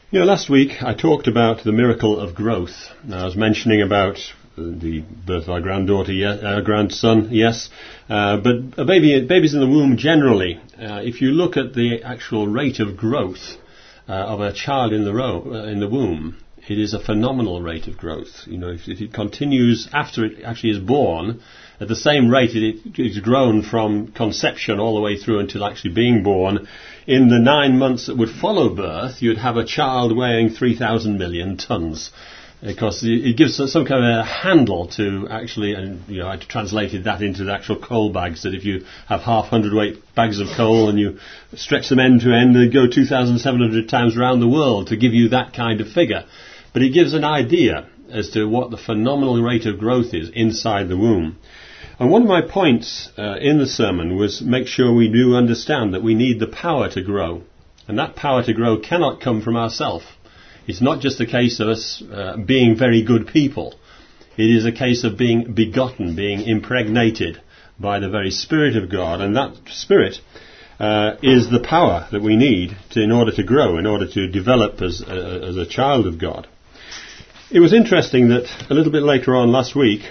Last week I talked about the miracle of growth. I was mentioning about the birth of our granddaughter, our grandson, yes, but babies in the womb generally. If you look at the actual rate of growth of a child in the womb, it is a phenomenal rate of growth. If it continues after it actually is born, at the same rate it's grown from conception all the way through until actually being born. In the 9 months that would follow birth, you'd have a child weighing 3,000 million tons. Because it gives some kind of a handle to actually, and I translated that into the actual coal bags, that if you have half hundredweight bags of coal and you stretch them end to end, they go 2,700 times around the world to give you that kind of figure. But it gives an idea as to what the phenomenal rate of growth is inside the womb. And one of my points in the sermon was make sure we do understand that we need the power to grow. And that power to grow cannot come from ourselves. It's not just a case of us being very good people. It is a case of being begotten, being impregnated by the very Spirit of God. And that Spirit is the power that we need in order to grow, in order to develop as a child of God. It was interesting that a little bit later on last week,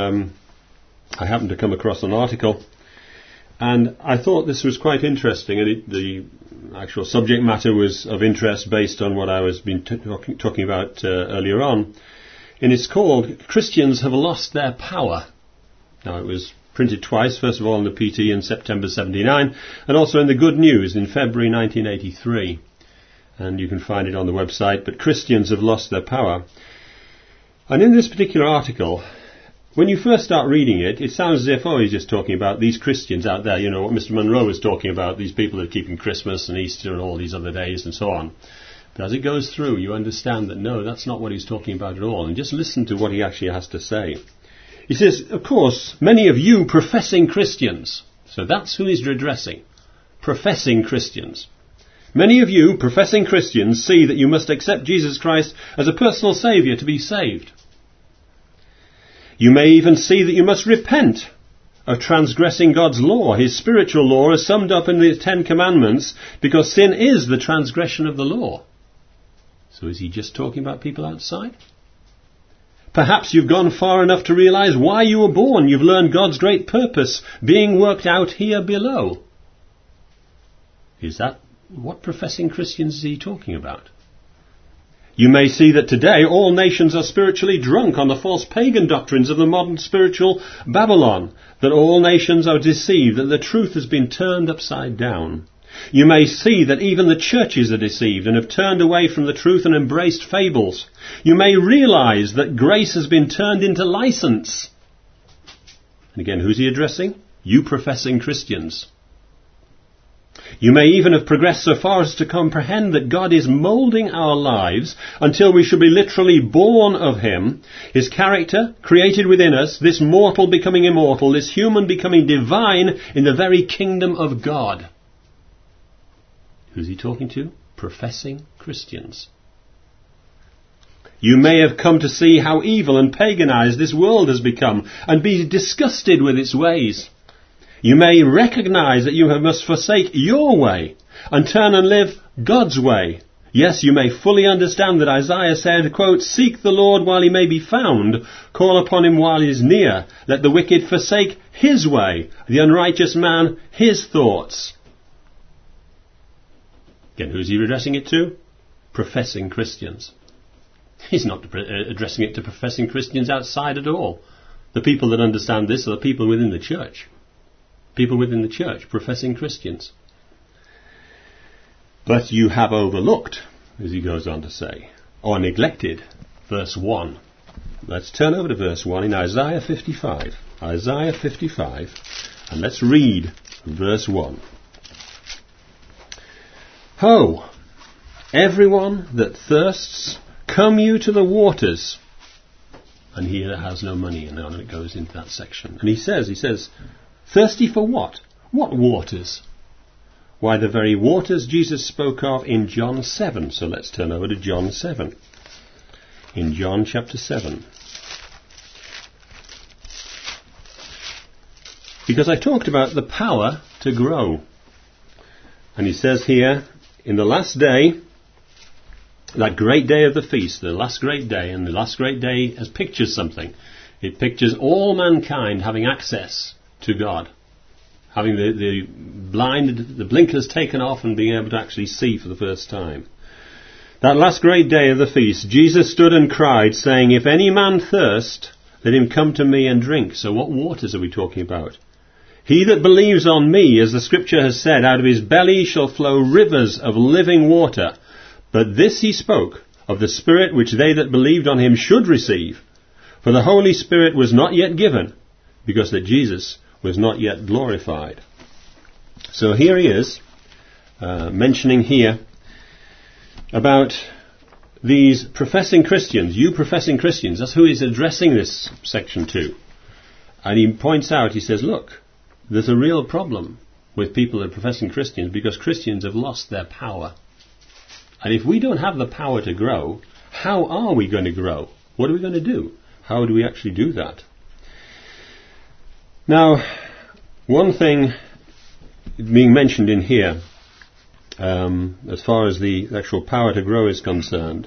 I happened to come across an article, and I thought this was quite interesting, and the actual subject matter was of interest based on what I was talking about earlier on. And it's called "Christians Have Lost Their Power." Now, it was printed twice, first of all in the PT in September 79, and also in the Good News in February 1983. And you can find it on the website, but Christians have lost their power. And in this particular article, when you first start reading it, it sounds as if, he's just talking about these Christians out there, what Mr. Monroe was talking about, these people that are keeping Christmas and Easter and all these other days and so on. But as it goes through, you understand that no, that's not what he's talking about at all. And just listen to what he actually has to say. He says, of course, many of you professing Christians, so that's who he's addressing, professing Christians. Many of you professing Christians see that you must accept Jesus Christ as a personal Saviour to be saved. You may even see that you must repent of transgressing God's law, His spiritual law as summed up in the 10 Commandments, because sin is the transgression of the law. So is he just talking about people outside? Perhaps you've gone far enough to realize why you were born. You've learned God's great purpose being worked out here below. Is that what professing Christians is he talking about? You may see that today all nations are spiritually drunk on the false pagan doctrines of the modern spiritual Babylon, that all nations are deceived, that the truth has been turned upside down. You may see that even the churches are deceived and have turned away from the truth and embraced fables. You may realize that grace has been turned into license. And again, who's he addressing? You professing Christians. You may even have progressed so far as to comprehend that God is moulding our lives until we shall be literally born of Him, His character created within us, this mortal becoming immortal, this human becoming divine in the very kingdom of God. Who's he talking to? Professing Christians. You may have come to see how evil and paganized this world has become and be disgusted with its ways. You may recognize that you must forsake your way and turn and live God's way. Yes, you may fully understand that Isaiah said, quote, "Seek the Lord while he may be found, call upon him while he is near. Let the wicked forsake his way, the unrighteous man his thoughts." Again, who's he addressing it to? Professing Christians. He's not addressing it to professing Christians outside at all. The people that understand this are the people within the church. People within the church, professing Christians. But you have overlooked, as he goes on to say, or neglected, verse 1. Let's turn over to verse 1 in Isaiah 55. Isaiah 55, and let's read verse 1. Ho, everyone that thirsts, come you to the waters. And he that has no money, and then it goes into that section. And he says, thirsty for what? What waters? Why, the very waters Jesus spoke of in John 7. So let's turn over to John 7. In John chapter 7. Because I talked about the power to grow. And he says here, in the last day, that great day of the feast, the last great day, and the last great day has pictures something. It pictures all mankind having access to God, having the blinkers taken off and being able to actually see for the first time. That last great day of the feast, Jesus stood and cried, saying, "If any man thirst, let him come to me and drink." So what waters are we talking about? "He that believes on me, as the scripture has said, out of his belly shall flow rivers of living water. But this he spoke of the Spirit which they that believed on him should receive. For the Holy Spirit was not yet given, because that Jesus was not yet glorified." So here he is, mentioning here about these professing Christians, you professing Christians. That's who he's addressing this section to. And he points out, he says, look, there's a real problem with people that are professing Christians, because Christians have lost their power. And if we don't have the power to grow, how are we going to grow? What are we going to do? How do we actually do that? Now, one thing being mentioned in here, as far as the actual power to grow is concerned,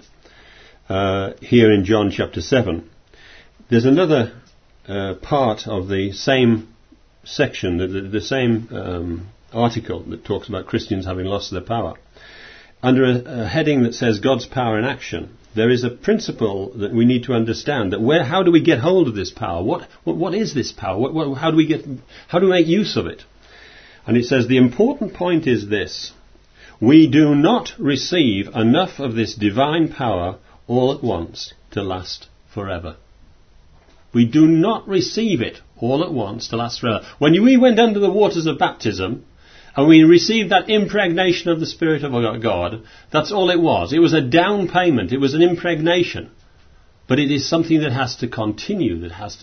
here in John chapter 7, there's another part of the same section, the same article that talks about Christians having lost their power. Under a heading that says God's power in action, there is a principle that we need to understand. That how do we get hold of this power? What is this power? How do we make use of it? And it says the important point is this: we do not receive enough of this divine power all at once to last forever. We do not receive it all at once to last forever. When we went under the waters of baptism, and we received that impregnation of the Spirit of God, that's all it was. It was a down payment. It was an impregnation. But it is something that has to continue,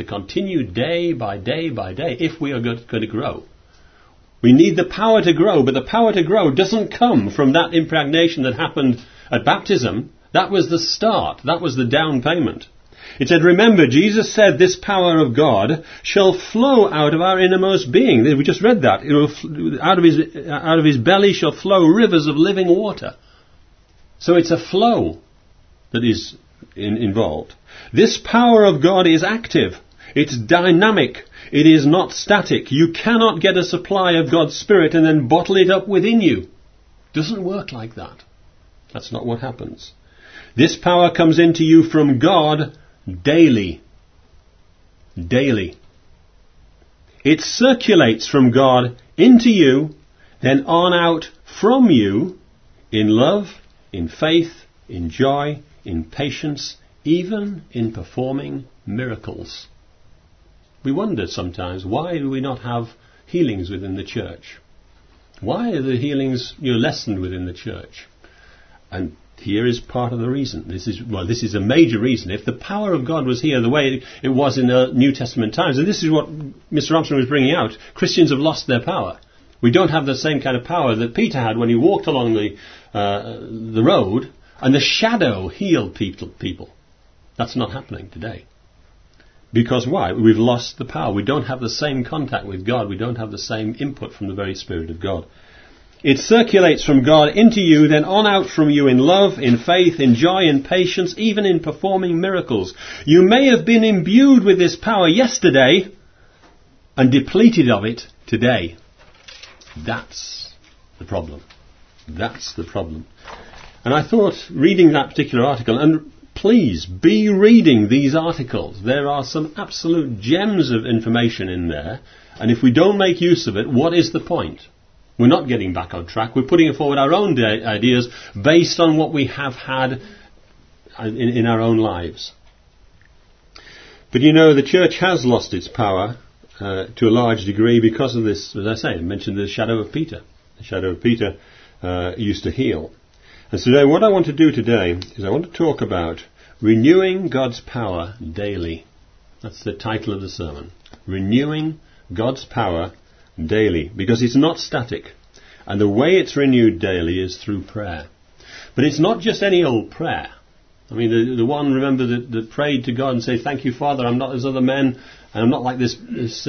day by day by day, if we are going to grow. We need the power to grow, but the power to grow doesn't come from that impregnation that happened at baptism. That was the start. That was the down payment. It said, remember, Jesus said, this power of God shall flow out of our innermost being. We just read that. It will, out of his belly shall flow rivers of living water. So it's a flow that is involved. This power of God is active. It's dynamic. It is not static. You cannot get a supply of God's Spirit and then bottle it up within you. It doesn't work like that. That's not what happens. This power comes into you from God daily. Daily. It circulates from God into you, then on out from you in love, in faith, in joy, in patience, even in performing miracles. We wonder sometimes, why do we not have healings within the church? Why are the healings lessened within the church? And here is part of the reason. This is a major reason. If the power of God was here the way it was in the New Testament times, and this is what Mr. Armstrong was bringing out, Christians have lost their power. We don't have the same kind of power that Peter had when he walked along the road, and the shadow healed people. That's not happening today. Because why? We've lost the power. We don't have the same contact with God. We don't have the same input from the very Spirit of God. It circulates from God into you, then on out from you in love, in faith, in joy, in patience, even in performing miracles. You may have been imbued with this power yesterday and depleted of it today. That's the problem. That's the problem. And I thought, reading that particular article, and please be reading these articles. There are some absolute gems of information in there. And if we don't make use of it, what is the point? We're not getting back on track. We're putting forward our own ideas based on what we have had in our own lives. But the church has lost its power to a large degree because of this, as I say, I mentioned the shadow of Peter. The shadow of Peter used to heal. And so today, what I want to do today is I want to talk about renewing God's power daily. That's the title of the sermon. Renewing God's power daily, because it's not static, and the way it's renewed daily is through prayer. But it's not just any old prayer. I mean, the one, remember, that prayed to God and said, "Thank you, Father, I'm not as other men, and I'm not like this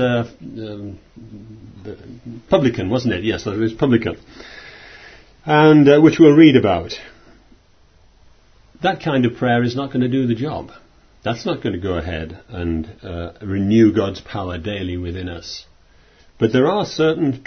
publican," wasn't it? Yes, it was publican, and which we'll read about. And what we'll read about is, what is the point? We need to renewing God's power daily. Renewing God's power daily, because it's not static, and the way it's renewed daily is through prayer. But it's not just any old prayer. I mean, the one, remember, that prayed to God and said, "Thank you, Father, I'm not as other men, and I'm not like this publican," wasn't it? Yes, it was publican. that kind of prayer is not going to do the job. That's not going to go ahead and renew God's power daily within us. But there are certain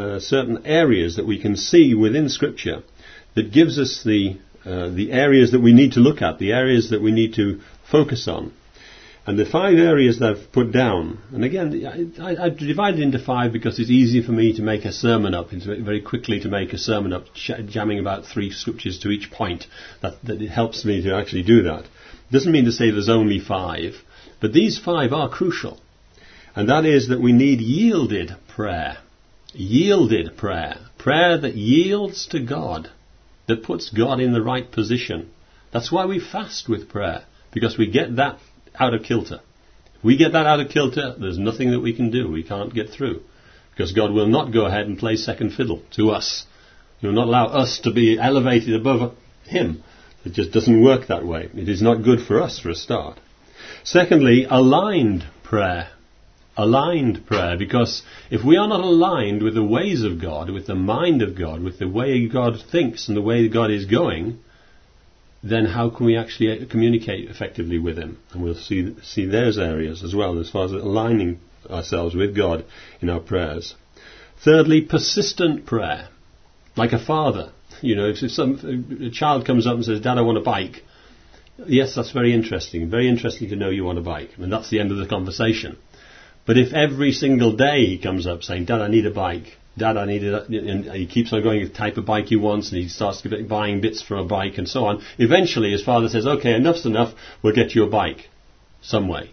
areas that we can see within Scripture that gives us the areas that we need to look at, the areas that we need to focus on. And the 5 areas that I've put down, and again, I divided into 5 because it's easy for me to make a sermon up. It's very quickly to make a sermon up, jamming about 3 scriptures to each point. That it helps me to actually do that. Doesn't mean to say there's only 5, but these 5 are crucial. And that is that we need yielded prayer. Yielded prayer. Prayer that yields to God, that puts God in the right position. That's why we fast with prayer, because we get that out of kilter. If we get that out of kilter, there's nothing that we can do. We can't get through, because God will not go ahead and play second fiddle to us. He will not allow us to be elevated above Him. It just doesn't work that way. It is not good for us for a start. Secondly, aligned prayer. Aligned prayer, because if we are not aligned with the ways of God, with the mind of God, with the way God thinks and the way God is going, then how can we actually communicate effectively with Him? And we'll see those areas as well, as far as aligning ourselves with God in our prayers. Thirdly, persistent prayer. Like a father. You know, if a child comes up and says, "Dad, I want a bike." Yes, that's very interesting. Very interesting to know you want a bike. And that's the end of the conversation. But if every single day he comes up saying, "Dad, I need a bike. Dad, I need it," and he keeps on going with the type of bike he wants, and he starts buying bits for a bike and so on, eventually his father says, "Okay, enough's enough, we'll get you a bike some way."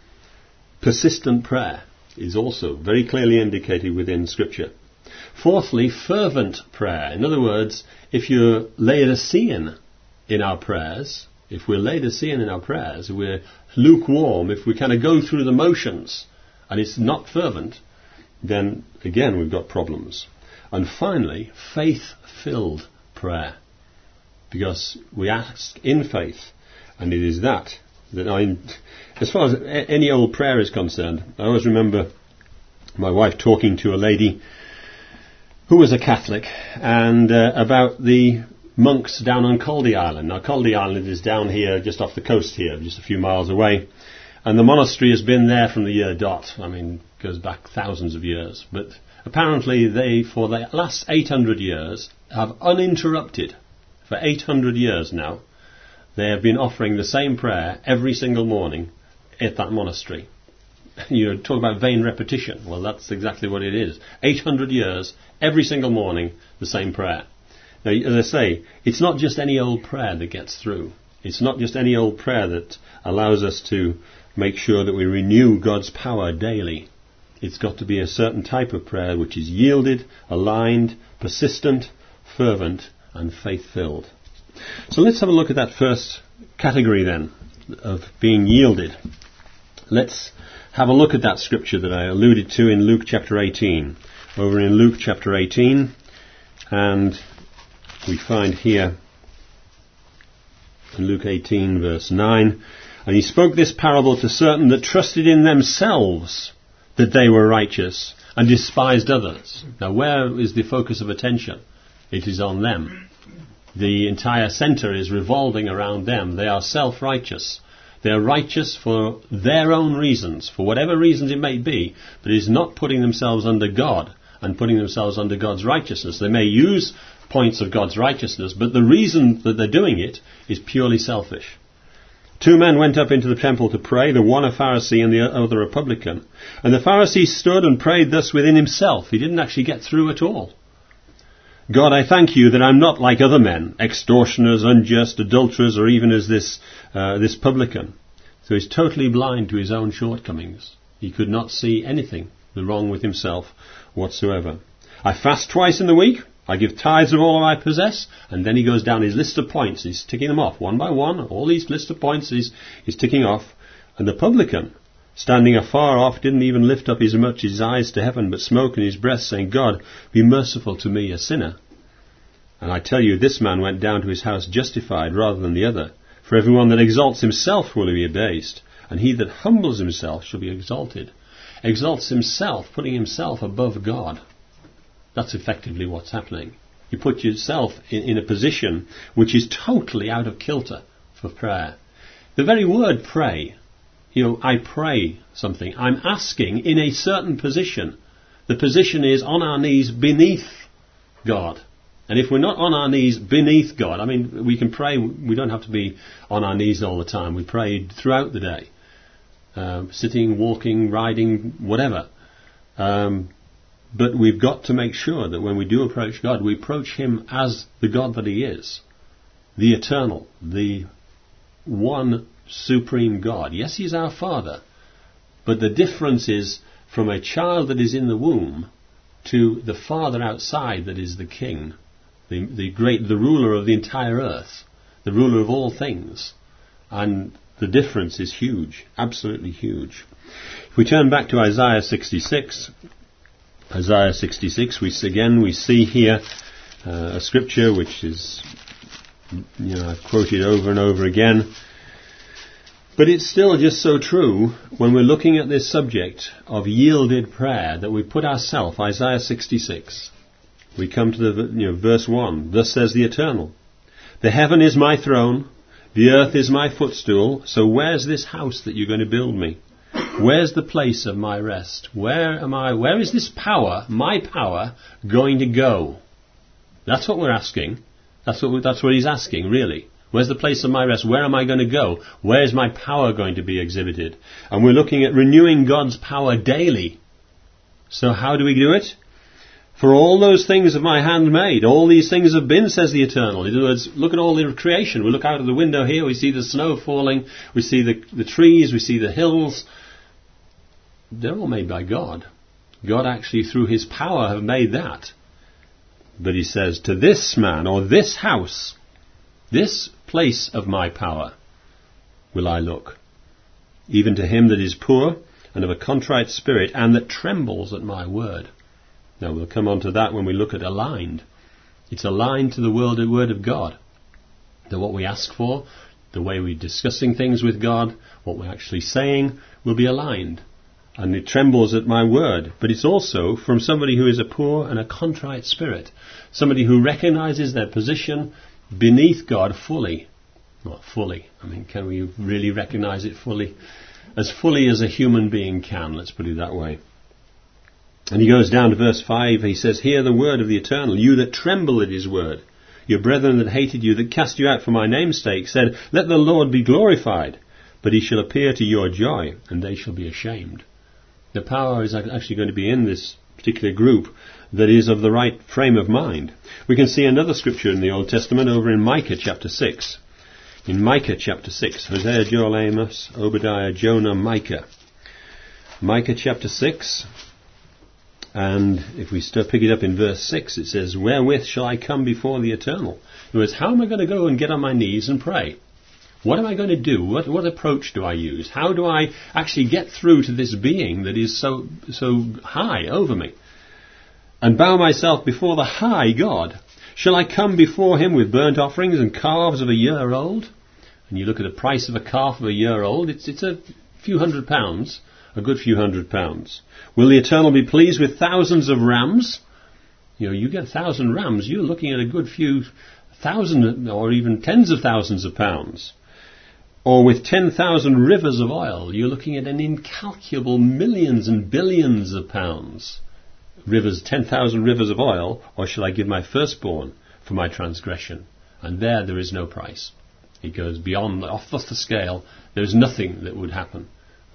Persistent prayer is also very clearly indicated within Scripture. Fourthly, fervent prayer. In other words, if you're Laodicean in our prayers, if we're lukewarm, if we kind of go through the motions and it's not fervent, then again we've got problems. And finally, faith-filled prayer. Because we ask in faith, and it is that as far as any old prayer is concerned, I always remember my wife talking to a lady who was a Catholic, and about the monks down on Caldy Island. Now, Caldy Island is down here, just off the coast here, just a few miles away. And the monastery has been there from the year dot. I mean, goes back thousands of years. But apparently they, for the last 800 years, have uninterrupted, for 800 years now, they have been offering the same prayer every single morning at that monastery. You know, talk about vain repetition. Well, that's exactly what it is. 800 years, every single morning, the same prayer. Now, as I say, it's not just any old prayer that gets through. It's not just any old prayer that allows us to make sure that we renew God's power daily. It's got to be a certain type of prayer which is yielded, aligned, persistent, fervent, and faith-filled. So let's have a look at that first category then, of being yielded. Let's have a look at that scripture that I alluded to in Luke chapter 18. Over in Luke chapter 18, and we find here in Luke 18 verse 9, "And he spoke this parable to certain that trusted in themselves that they were righteous and despised others." Now, where is the focus of attention? It is on them. The entire centre is revolving around them. They are self-righteous. They are righteous for their own reasons, for whatever reasons it may be, but it is not putting themselves under God and putting themselves under God's righteousness. They may use points of God's righteousness, but the reason that they're doing it is purely selfish. 2 men went up into the temple to pray, the one a Pharisee and the other a publican. And the Pharisee stood and prayed thus within himself. He didn't actually get through at all. "God, I thank you that I'm not like other men, extortioners, unjust, adulterers, or even as this publican." So he's totally blind to his own shortcomings. He could not see anything wrong with himself whatsoever. "I fast twice in the week. I give tithes of all I possess." And then he goes down his list of points. He's ticking them off one by one. All these list of points he's ticking off. And the publican, standing afar off, didn't even lift up his eyes to heaven, but smote in his breast, saying, "God, be merciful to me, a sinner." And I tell you, this man went down to his house justified rather than the other. For everyone that exalts himself will be abased, and he that humbles himself shall be exalted. Exalts himself, putting himself above God. That's effectively what's happening. You put yourself in a position which is totally out of kilter for prayer. The very word pray, I pray something. I'm asking in a certain position. The position is on our knees beneath God. And if we're not on our knees beneath God, we can pray, we don't have to be on our knees all the time. We pray throughout the day. Sitting, walking, riding, whatever. But we've got to make sure that when we do approach God, we approach Him as the God that He is. The eternal, the one supreme God. Yes, He's our Father. But the difference is from a child that is in the womb to the Father outside that is the King. The ruler of the entire earth. The ruler of all things. And the difference is huge. Absolutely huge. If we turn back to Isaiah 66... Isaiah 66, we see here a scripture which is, I've quoted over and over again. But it's still just so true when we're looking at this subject of yielded prayer that we put ourselves, Isaiah 66. We come to the verse 1. Thus says the Eternal, the heaven is my throne, the earth is my footstool, so where's this house that you're going to build me? Where's the place of my rest? Where is this power, my power, going to go? That's what we're asking. That's what he's asking, really. Where's the place of my rest? Where am I going to go? Where is my power going to be exhibited? And we're looking at renewing God's power daily. So how do we do it? For all those things have my hand made. All these things have been, says the Eternal. In other words, look at all the creation. We look out of the window here, we see the snow falling, we see the trees, we see the hills. They're all made by God. God actually, through His power, have made that. But He says, to this man, or this house, this place of my power, will I look. Even to him that is poor, and of a contrite spirit, and that trembles at my word. Now, we'll come on to that when we look at aligned. It's aligned to the word of God. That what we ask for, the way we're discussing things with God, what we're actually saying, will be aligned. And it trembles at my word. But it's also from somebody who is a poor and a contrite spirit. Somebody who recognizes their position beneath God fully. Not fully. Can we really recognize it fully? As fully as a human being can, let's put it that way. And he goes down to verse 5, he says, hear the word of the Eternal, you that tremble at His word. Your brethren that hated you, that cast you out for my name's sake, said, let the Lord be glorified. But He shall appear to your joy, and they shall be ashamed. The power is actually going to be in this particular group that is of the right frame of mind. We can see another scripture in the Old Testament over in Micah chapter 6. In Micah chapter 6, Hosea, Joel, Amos, Obadiah, Jonah, Micah. Micah chapter 6, and if we pick it up in verse 6, it says, wherewith shall I come before the Eternal? In other words, how am I going to go and get on my knees and pray? What am I going to do? What approach do I use? How do I actually get through to this being that is so high over me? And bow myself before the high God. Shall I come before Him with burnt offerings and calves of a year old? And you look at the price of a calf of a year old, it's a few £100, a good few £100. Will the Eternal be pleased with thousands of rams? You get 1,000 rams, you're looking at a good few thousand or even tens of thousands of pounds. Or with 10,000 rivers of oil, you're looking at an incalculable millions and billions of pounds. 10,000 rivers of oil, or shall I give my firstborn for my transgression? And there is no price. It goes beyond, off the scale. There is nothing that would happen.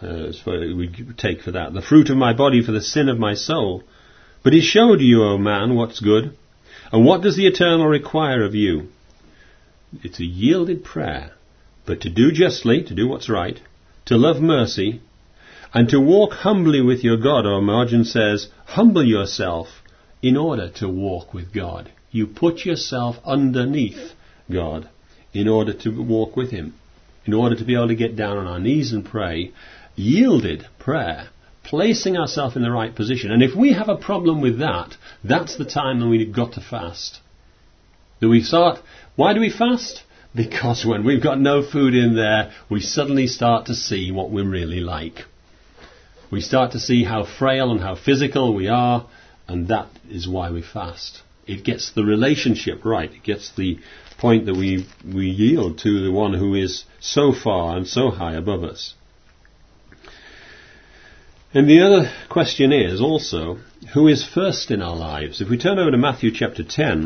We take for that. The fruit of my body for the sin of my soul. But He showed you, O man, what's good. And what does the Eternal require of you? It's a yielded prayer. But to do justly, to do what's right, to love mercy, and to walk humbly with your God. Our margin says, humble yourself in order to walk with God. You put yourself underneath God in order to walk with Him. In order to be able to get down on our knees and pray. Yielded prayer. Placing ourselves in the right position. And if we have a problem with that, that's the time when we've got to fast. Why do we fast? Because when we've got no food in there, we suddenly start to see what we're really like. We start to see how frail and how physical we are, and that is why we fast. It gets the relationship right. It gets the point that we yield to the one who is so far and so high above us. And the other question is also, who is first in our lives? If we turn over to Matthew chapter 10,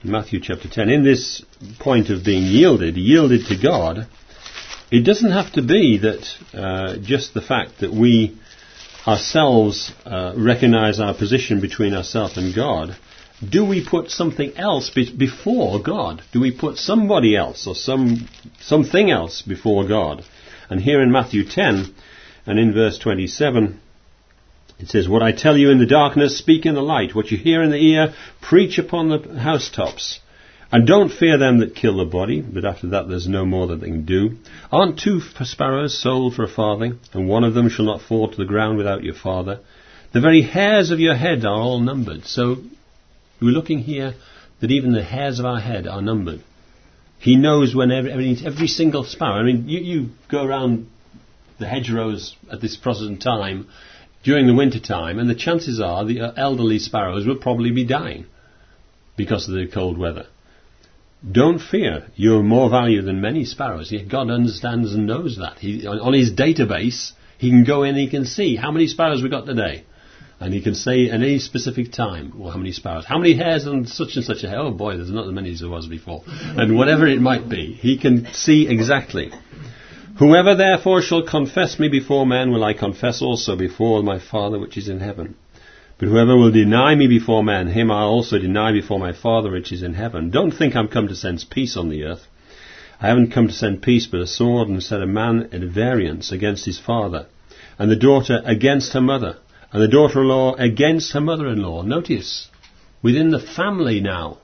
in this point of being yielded to God, it doesn't have to be that just the fact that we ourselves recognize our position between ourselves and God. Do we put something else before God? Do we put somebody else or something else before God? And here in Matthew 10 and in verse 27, it says, "What I tell you in the darkness, speak in the light. What you hear in the ear, preach upon the housetops. And don't fear them that kill the body, but after that there's no more that they can do. Aren't 2 sparrows sold for a farthing, and one of them shall not fall to the ground without your Father? The very hairs of your head are all numbered." So we're looking here that even the hairs of our head are numbered. He knows when every single sparrow. I mean, you go around the hedgerows at this present time during the winter time, and the chances are the elderly sparrows will probably be dying because of the cold weather. Don't fear. You're more valuable than many sparrows. Yet God understands and knows that. On his database, he can go in and he can see how many sparrows we got today. And he can say at any specific time, well, how many sparrows, how many hairs on such and such a hair. Oh boy, there's not as many as there was before. And whatever it might be, he can see exactly. "Whoever therefore shall confess me before men, will I confess also before my Father which is in heaven. But whoever will deny me before men, him I also deny before my Father which is in heaven. Don't think I'm come to send peace on the earth. I haven't come to send peace, but a sword, and set a man at variance against his father, and the daughter against her mother, and the daughter-in-law against her mother-in-law." Notice, within the family now,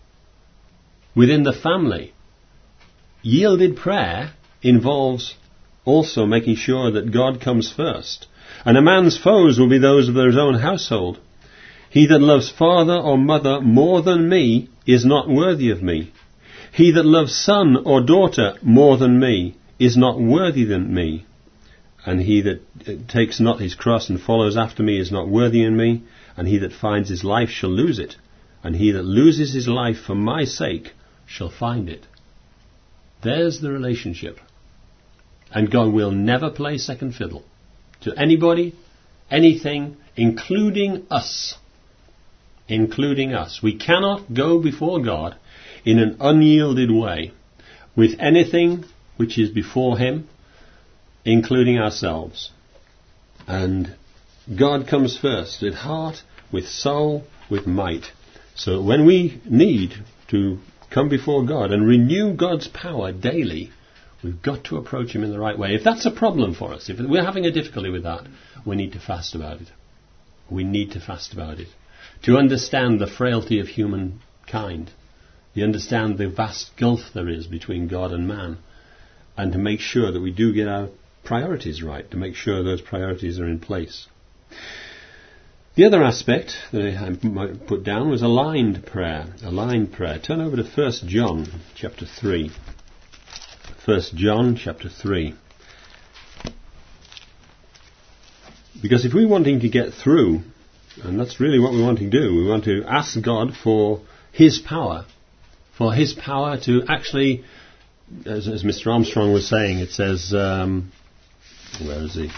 within the family, yielded prayer involves also making sure that God comes first. "And a man's foes will be those of his own household. He that loves father or mother more than me is not worthy of me. He that loves son or daughter more than me is not worthy than me. And he that takes not his cross and follows after me is not worthy in me. And he that finds his life shall lose it. And he that loses his life for my sake shall find it." There's the relationship. And God will never play second fiddle to anybody, anything, including us. Including us. We cannot go before God in an unyielded way with anything which is before him, including ourselves. And God comes first, with heart, with soul, with might. So when we need to come before God and renew God's power daily, we've got to approach him in the right way. If that's a problem for us, if we're having a difficulty with that, we need to fast about it. We need to fast about it. To understand the frailty of humankind, to understand the vast gulf there is between God and man, and to make sure that we do get our priorities right, to make sure those priorities are in place. The other aspect that I might put down was aligned prayer. Aligned prayer. Turn over to 1 John chapter 3. 1 John chapter 3. Because if we're wanting to get through, and that's really what we want to do, we want to ask God for his power to actually, as Mr. Armstrong was saying, it says, where is he?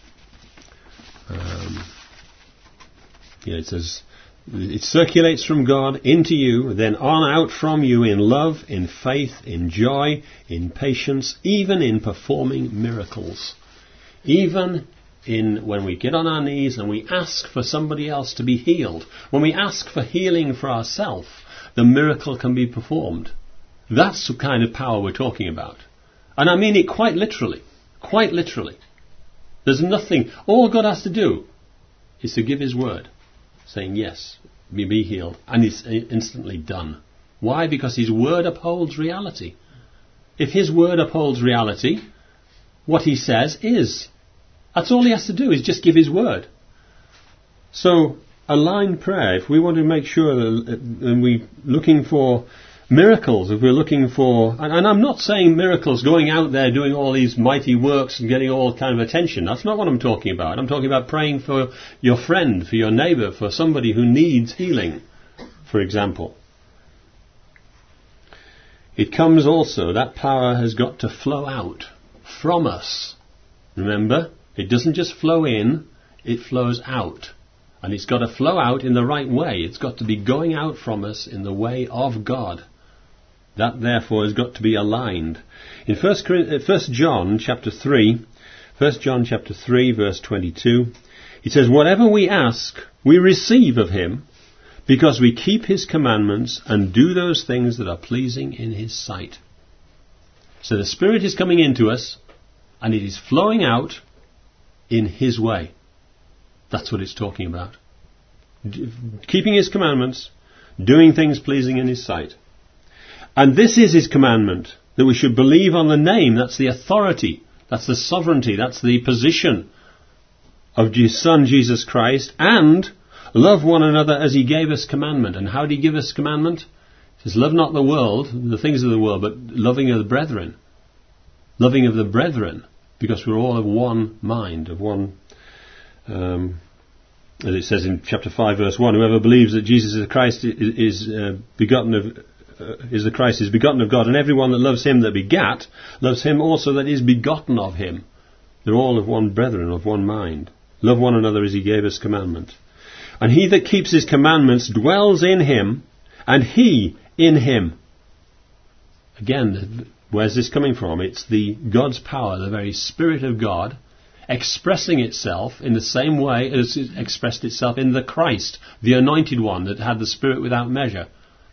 It says, it circulates from God into you, then on out from you in love, in faith, in joy, in patience, even in performing miracles. Even in when we get on our knees and we ask for somebody else to be healed, when we ask for healing for ourselves, the miracle can be performed. That's the kind of power we're talking about. And I mean it quite literally. Quite literally. There's nothing. All God has to do is to give his word, saying, yes, be healed. And it's instantly done. Why? Because his word upholds reality. If his word upholds reality, what he says is. That's all he has to do, is just give his word. So, aligned prayer, if we want to make sure that we're looking for miracles, if we're looking for, and I'm not saying miracles, going out there doing all these mighty works and getting all kind of attention. That's not what I'm talking about. I'm talking about praying for your friend, for your neighbour, for somebody who needs healing, for example. it comes also, that power has got to flow out from us. Remember, it doesn't just flow in, it flows out. And it's got to flow out in the right way. It's got to be going out from us in the way of God. That therefore has got to be aligned. In 1 John chapter 3, 1 John chapter 3 verse 22, it says, "Whatever we ask, we receive of him, because we keep his commandments and do those things that are pleasing in his sight." So the Spirit is coming into us, and it is flowing out in his way. That's what it's talking about. Keeping his commandments, doing things pleasing in his sight. And this is his commandment, that we should believe on the name, that's the authority, that's the sovereignty, that's the position of his Son Jesus Christ, and love one another as he gave us commandment. And how did he give us commandment? He says, love not the world, the things of the world, but loving of the brethren. Loving of the brethren, because we're all of one mind, of one, as it says in chapter 5 verse 1, whoever believes that Jesus is the Christ is begotten of God, and everyone that loves him that begat, loves him also that is begotten of him. They're all of one brethren, of one mind. Love one another as he gave us commandment. And he that keeps his commandments dwells in him, and he in him. Again, where's this coming from? It's the God's power, the very Spirit of God, expressing itself in the same way as it expressed itself in the Christ, the Anointed One that had the Spirit without measure.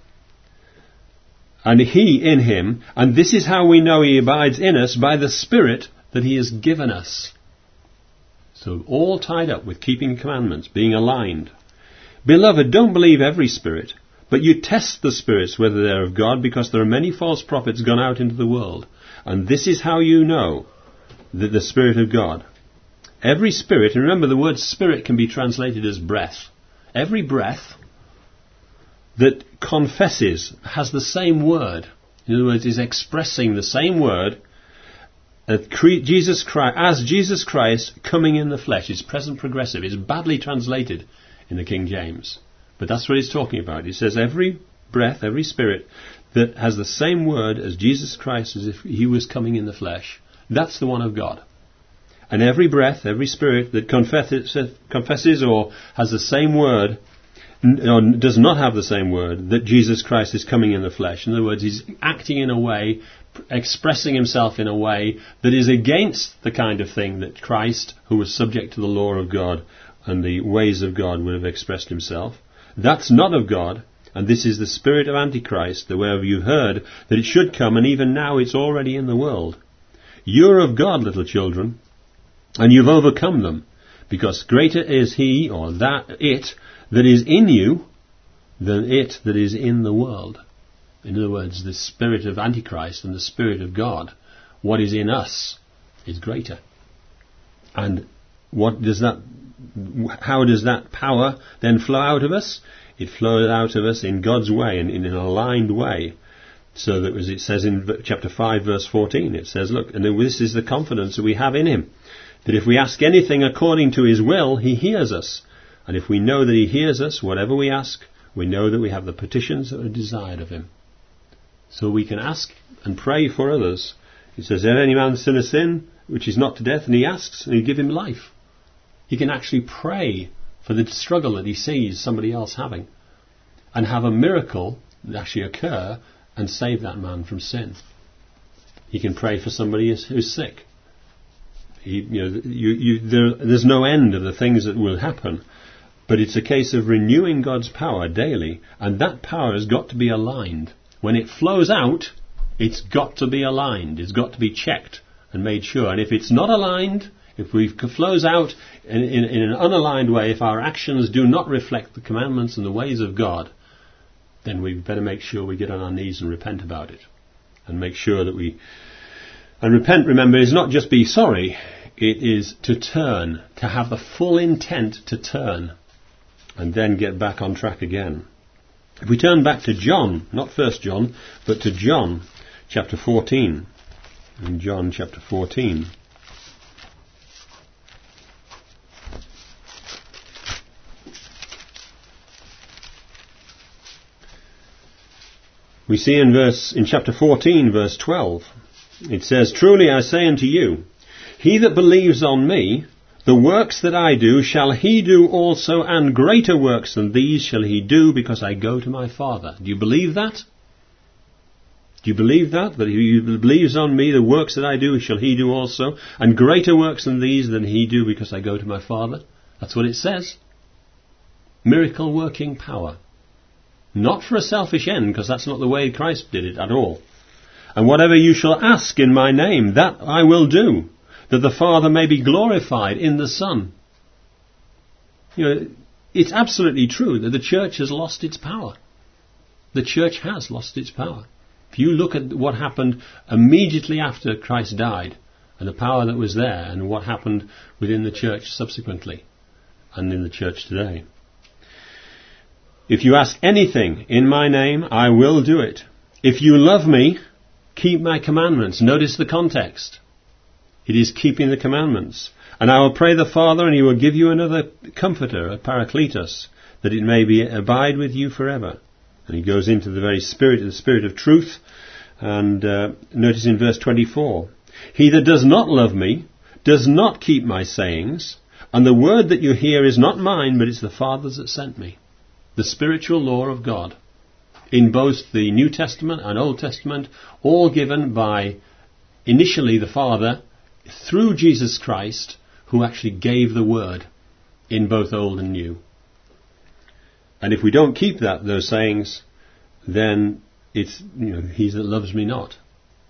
And he in him, and this is how we know he abides in us, by the Spirit that he has given us. So all tied up with keeping commandments, being aligned. Beloved, don't believe every spirit, but you test the spirits whether they are of God, because there are many false prophets gone out into the world. And this is how you know that the Spirit of God. Every spirit, and remember the word spirit can be translated as breath. Every breath that confesses has the same word. In other words, is expressing the same word as Jesus Christ coming in the flesh. It's present progressive. It's badly translated in the King James. But that's what he's talking about. It says every breath, every spirit that has the same word as Jesus Christ as if he was coming in the flesh. That's the one of God. And every breath, every spirit that confesses or has the same word, or does not have the same word, that Jesus Christ is coming in the flesh. In other words, he's acting in a way, expressing himself in a way that is against the kind of thing that Christ, who was subject to the law of God and the ways of God, would have expressed himself. That's not of God, and this is the spirit of Antichrist, the whereof you've heard that it should come, and even now it's already in the world. You're of God, little children, and you've overcome them, because greater is he, or it, that is in you, than it that is in the world. In other words, the spirit of Antichrist and the Spirit of God, what is in us, is greater. And how does that power then flow out of us? It flows out of us in God's way, and in an aligned way. So that, as it says in chapter 5 verse 14, it says, look, and this is the confidence that we have in him, that if we ask anything according to his will, he hears us. And if we know that he hears us, whatever we ask, we know that we have the petitions that are desired of him. So we can ask and pray for others. It says, if any man sin a sin which is not to death, and he asks, and he give him life. He can actually pray for the struggle that he sees somebody else having, and have a miracle actually occur and save that man from sin. He can pray for somebody who's sick. There's no end of the things that will happen, but it's a case of renewing God's power daily, and that power has got to be aligned. When it flows out, it's got to be aligned. It's got to be checked and made sure. And if it's not aligned, if it flows out in an unaligned way, if our actions do not reflect the commandments and the ways of God, then we better make sure we get on our knees and repent about it. And make sure that and repent, remember, is not just be sorry, it is to turn, to have the full intent to turn, and then get back on track again. If we turn back to John, not 1 John, but to John chapter 14, in John chapter 14, We see in chapter 14, verse 12, it says, "Truly I say unto you, he that believes on me, the works that I do shall he do also, and greater works than these shall he do, because I go to my Father." Do you believe that? Do you believe that? That he who believes on me, the works that I do shall he do also, and greater works than these than he do, because I go to my Father? That's what it says. Miracle working power. Not for a selfish end, because that's not the way Christ did it at all. "And whatever you shall ask in my name, that I will do, that the Father may be glorified in the Son." You know, it's absolutely true that the church has lost its power. The church has lost its power. If you look at what happened immediately after Christ died, and the power that was there, and what happened within the church subsequently, and in the church today. "If you ask anything in my name, I will do it. If you love me, keep my commandments." Notice the context. It is keeping the commandments. "And I will pray the Father, and he will give you another comforter, a Paracletus, that it may abide with you forever." And he goes into the spirit of truth. And notice in verse 24, "He that does not love me does not keep my sayings, and the word that you hear is not mine, but it's the Father's that sent me." The spiritual law of God, in both the New Testament and Old Testament, all given by initially the Father through Jesus Christ, who actually gave the word in both Old and New. And if we don't keep those sayings, then it's, he that loves me not.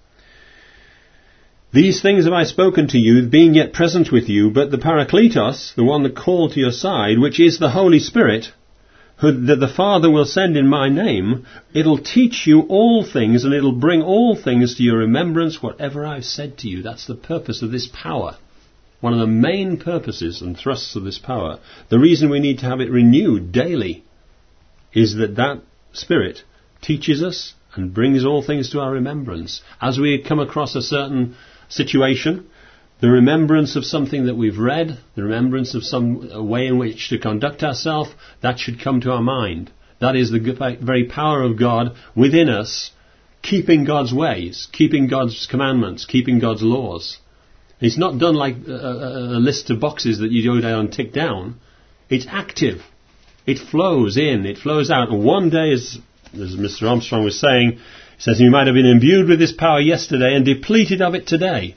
"These things have I spoken to you, being yet present with you, but the Paracletos, the one that called to your side, which is the Holy Spirit, that the Father will send in my name, it'll teach you all things, and it'll bring all things to your remembrance, whatever I've said to you." That's the purpose of this power. One of the main purposes and thrusts of this power. The reason we need to have it renewed daily is that Spirit teaches us and brings all things to our remembrance. As we come across a certain situation, the remembrance of something that we've read, the remembrance of some way in which to conduct ourselves, that should come to our mind. That is the very power of God within us, keeping God's ways, keeping God's commandments, keeping God's laws. It's not done like a list of boxes that you go down and tick down. It's active. It flows in, it flows out. And one day, as Mr. Armstrong was saying, he says you might have been imbued with this power yesterday and depleted of it today.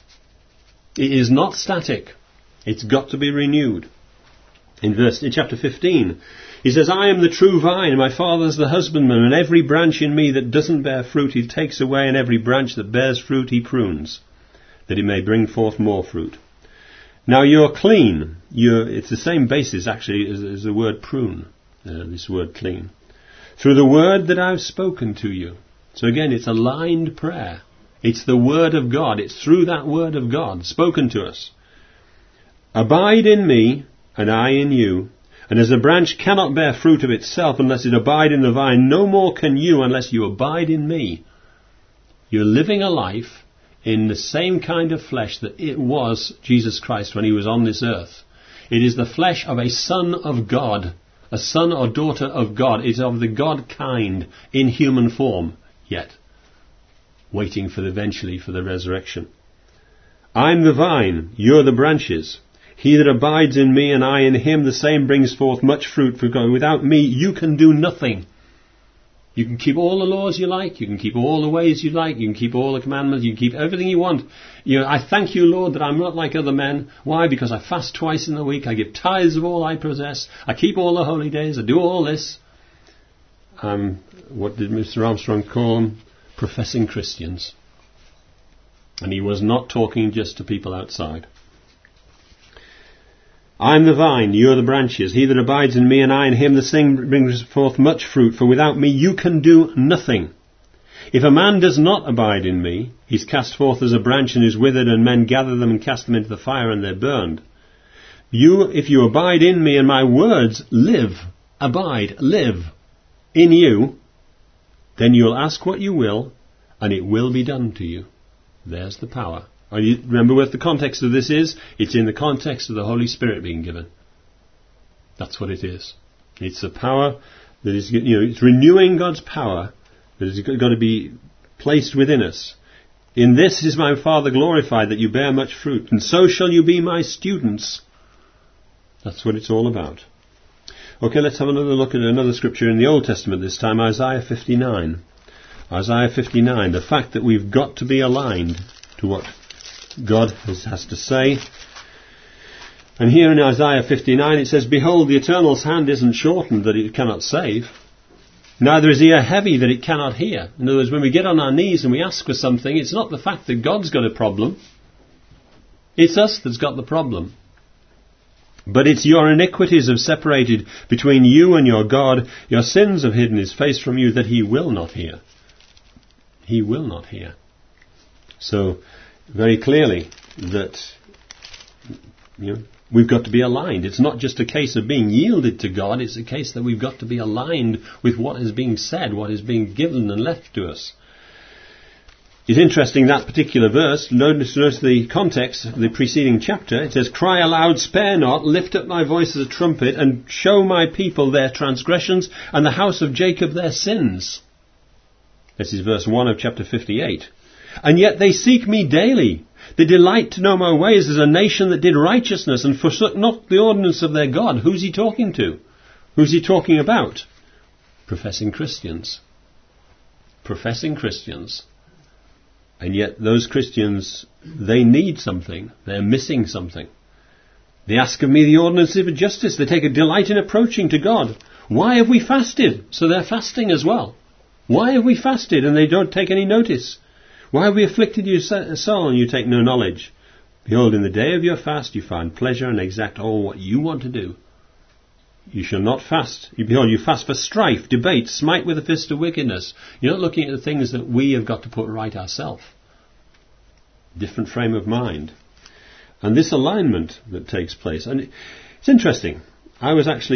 It is not static. It's got to be renewed. In chapter 15, he says, "I am the true vine, and my Father is the husbandman, and every branch in me that doesn't bear fruit he takes away, and every branch that bears fruit he prunes, that it may bring forth more fruit. Now you're clean." It's the same basis, actually, as the word prune, this word clean. "Through the word that I've spoken to you." So again, it's a lined prayer. It's the word of God. It's through that word of God spoken to us. "Abide in me, and I in you. And as a branch cannot bear fruit of itself unless it abide in the vine, no more can you unless you abide in me." You're living a life in the same kind of flesh that it was Jesus Christ when he was on this earth. It is the flesh of a son of God, a son or daughter of God. It's of the God kind in human form, yet waiting eventually for the resurrection. "I'm the vine, you're the branches. He that abides in me and I in him, the same brings forth much fruit, for without me you can do nothing." You can keep all the laws you like, you can keep all the ways you like, you can keep all the commandments, you can keep everything you want. I thank you, Lord, that I'm not like other men. Why? Because I fast twice in the week, I give tithes of all I possess, I keep all the holy days, I do all this. What did Mr. Armstrong call them? Professing Christians. And he was not talking just to people outside. "I'm the vine, you are the branches. He that abides in me and I in him, the same brings forth much fruit, for without me you can do nothing. If a man does not abide in me, he's cast forth as a branch and is withered, and men gather them and cast them into the fire, and they're burned. If you abide in me and my words live in you, then you'll ask what you will, and it will be done to you." There's the power. And you remember what the context of this is? It's in the context of the Holy Spirit being given. That's what it is. It's the power that is, it's renewing God's power It has got to be placed within us. In this is my Father glorified, that you bear much fruit, and so shall you be my students. That's what it's all about. Okay, let's have another look at another scripture in the Old Testament, this time Isaiah 59. Isaiah 59, the fact that we've got to be aligned to what God has to say. And here in Isaiah 59 it says, Behold, the Eternal's hand isn't shortened that it cannot save, neither is ear heavy that it cannot hear. In other words, when we get on our knees and we ask for something, it's not the fact that God's got a problem. It's us that's got the problem. But it's your iniquities have separated between you and your God. Your sins have hidden his face from you, that he will not hear. He will not hear. So, very clearly that we've got to be aligned. It's not just a case of being yielded to God, it's a case that we've got to be aligned with what is being said, what is being given and left to us. It's interesting, that particular verse, notice the context of the preceding chapter. It says, Cry aloud, spare not, lift up my voice as a trumpet, and show my people their transgressions, and the house of Jacob their sins. This is verse 1 of chapter 58. And yet they seek me daily. They delight to know my ways, as a nation that did righteousness and forsook not the ordinance of their God. Who's he talking to? Who's he talking about? Professing Christians. Professing Christians. And yet those Christians, they need something. They're missing something. They ask of me the ordinance of justice. They take a delight in approaching to God. Why have we fasted? So they're fasting as well. Why have we fasted and they don't take any notice? Why have we afflicted your soul and you take no knowledge? Behold, in the day of your fast you find pleasure and exact all what you want to do. You shall not fast. Behold, you fast for strife, debate, smite with a fist of wickedness. You're not looking at the things that we have got to put right ourselves. Different frame of mind. And this alignment that takes place. And it's interesting. I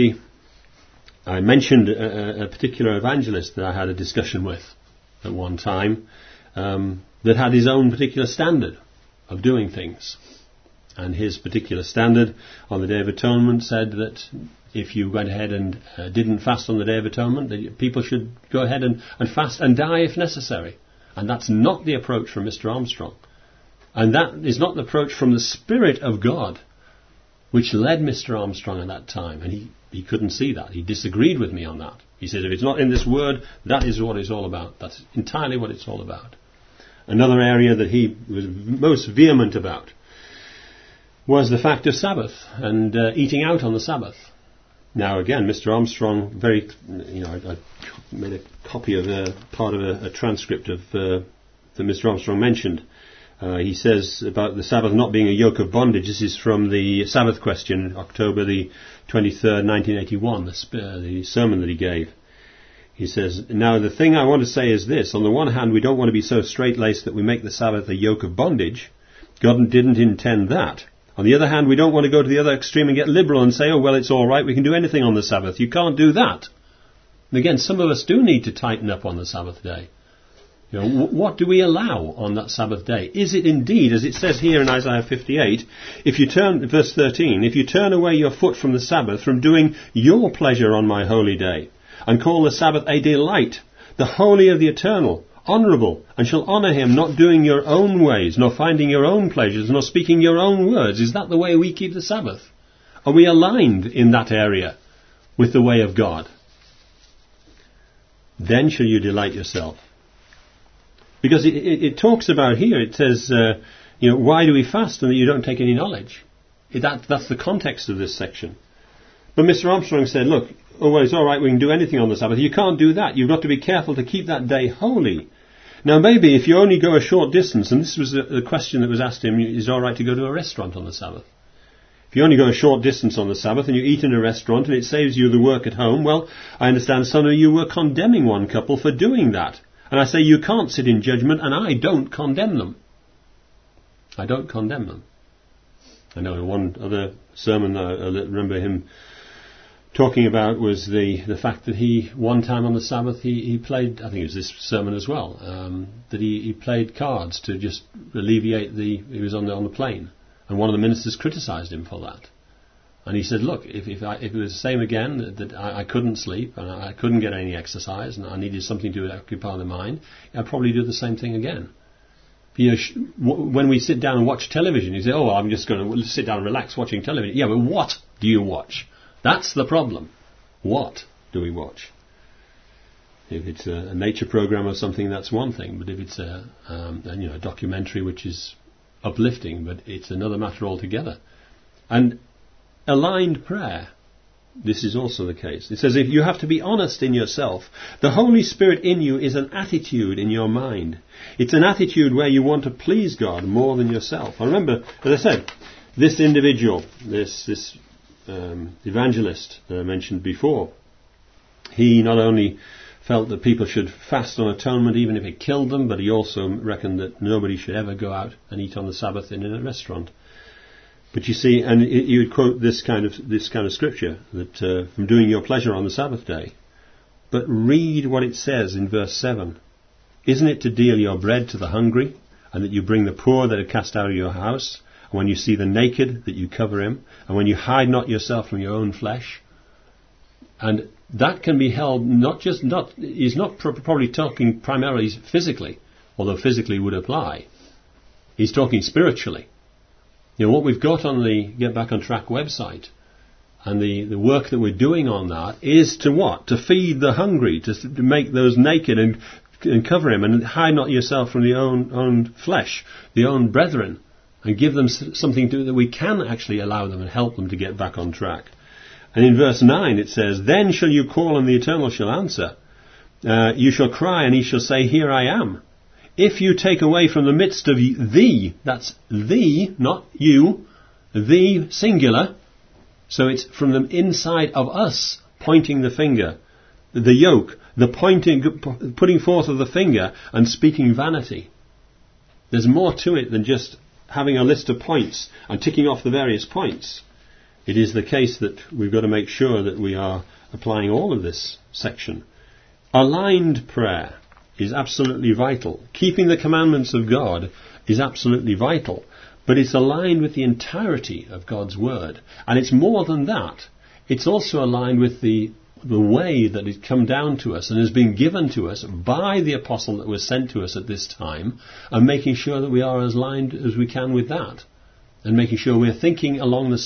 mentioned a particular evangelist that I had a discussion with at one time, that had his own particular standard of doing things. And his particular standard on the Day of Atonement said that if you went ahead and didn't fast on the Day of Atonement, that people should go ahead and fast and die if necessary. And that's not the approach from Mr. Armstrong. And that is not the approach from the Spirit of God, which led Mr. Armstrong at that time. And he couldn't see that. He disagreed with me on that. He said, if it's not in this word, that is what it's all about. That's entirely what it's all about. Another area that he was most vehement about was the fact of Sabbath and eating out on the Sabbath. Now again, Mr. Armstrong, I made a copy of part of a transcript of that Mr. Armstrong mentioned. He says about the Sabbath not being a yoke of bondage. This is from the Sabbath question, October the 23rd, 1981, the sermon that he gave. He says, now the thing I want to say is this. On the one hand, we don't want to be so straight-laced that we make the Sabbath a yoke of bondage. God didn't intend that. On the other hand, we don't want to go to the other extreme and get liberal and say, oh, well, it's all right, we can do anything on the Sabbath. You can't do that. And again, some of us do need to tighten up on the Sabbath day. What do we allow on that Sabbath day? Is it indeed, as it says here in Isaiah 58, verse 13, if you turn away your foot from the Sabbath, from doing your pleasure on my holy day, and call the Sabbath a delight, the holy of the eternal, honourable, and shall honour him, not doing your own ways, nor finding your own pleasures, nor speaking your own words. Is that the way we keep the Sabbath? Are we aligned in that area with the way of God? Then shall you delight yourself. Because it talks about here, it says, why do we fast and that you don't take any knowledge? That's the context of this section. But Mr. Armstrong said, look, well, it's all right, we can do anything on the Sabbath. You can't do that. You've got to be careful to keep that day holy. Now, maybe if you only go a short distance, and this was the question that was asked him, is it all right to go to a restaurant on the Sabbath? If you only go a short distance on the Sabbath and you eat in a restaurant and it saves you the work at home, well, I understand some of you were condemning one couple for doing that. And I say you can't sit in judgment, and I don't condemn them. I don't condemn them. I know one other sermon that I remember him talking about was the fact that one time on the Sabbath, he played, I think it was this sermon as well, that he played cards to just alleviate he was on the plane. And one of the ministers criticised him for that. And he said, look, if it was the same again, that I couldn't sleep and I couldn't get any exercise and I needed something to occupy the mind, I'd probably do the same thing again. When we sit down and watch television, you say, oh, I'm just going to sit down and relax watching television. Yeah, but what do you watch? That's the problem. What do we watch? If it's a nature program or something, that's one thing. But if it's a documentary which is uplifting, but it's another matter altogether. And aligned prayer, this is also the case. It says if you have to be honest in yourself, the Holy Spirit in you is an attitude in your mind. It's an attitude where you want to please God more than yourself. I remember, as I said, this individual, this evangelist that I mentioned before, he not only felt that people should fast on atonement even if it killed them, but he also reckoned that nobody should ever go out and eat on the Sabbath in a restaurant. But you see, and you would quote this kind of scripture, that from doing your pleasure on the Sabbath day. But read what it says in verse 7. Isn't it to deal your bread to the hungry, and that you bring the poor that are cast out of your house, and when you see the naked, that you cover him, and when you hide not yourself from your own flesh? And that can be held he's not probably talking primarily physically, although physically would apply. He's talking spiritually. You know, what we've got on the Get Back on Track website and the work that we're doing on that is to what? To feed the hungry, to make those naked and cover him, and hide not yourself from the own flesh, the own brethren, and give them something to do that we can actually allow them and help them to get back on track. And in verse 9 it says, then shall you call and the Eternal shall answer. You shall cry and he shall say, here I am. If you take away from the midst of thee, that's thee, not you, thee singular, so it's from the inside of us, pointing the finger, the yoke, the putting forth of the finger and speaking vanity. There's more to it than just having a list of points and ticking off the various points. It is the case that we've got to make sure that we are applying all of this section. Aligned prayer is absolutely vital. Keeping the commandments of God is absolutely vital. But it's aligned with the entirety of God's Word. And it's more than that. It's also aligned with the way that it's come down to us and has been given to us by the apostle that was sent to us at this time, and making sure that we are as aligned as we can with that. And making sure we're thinking along the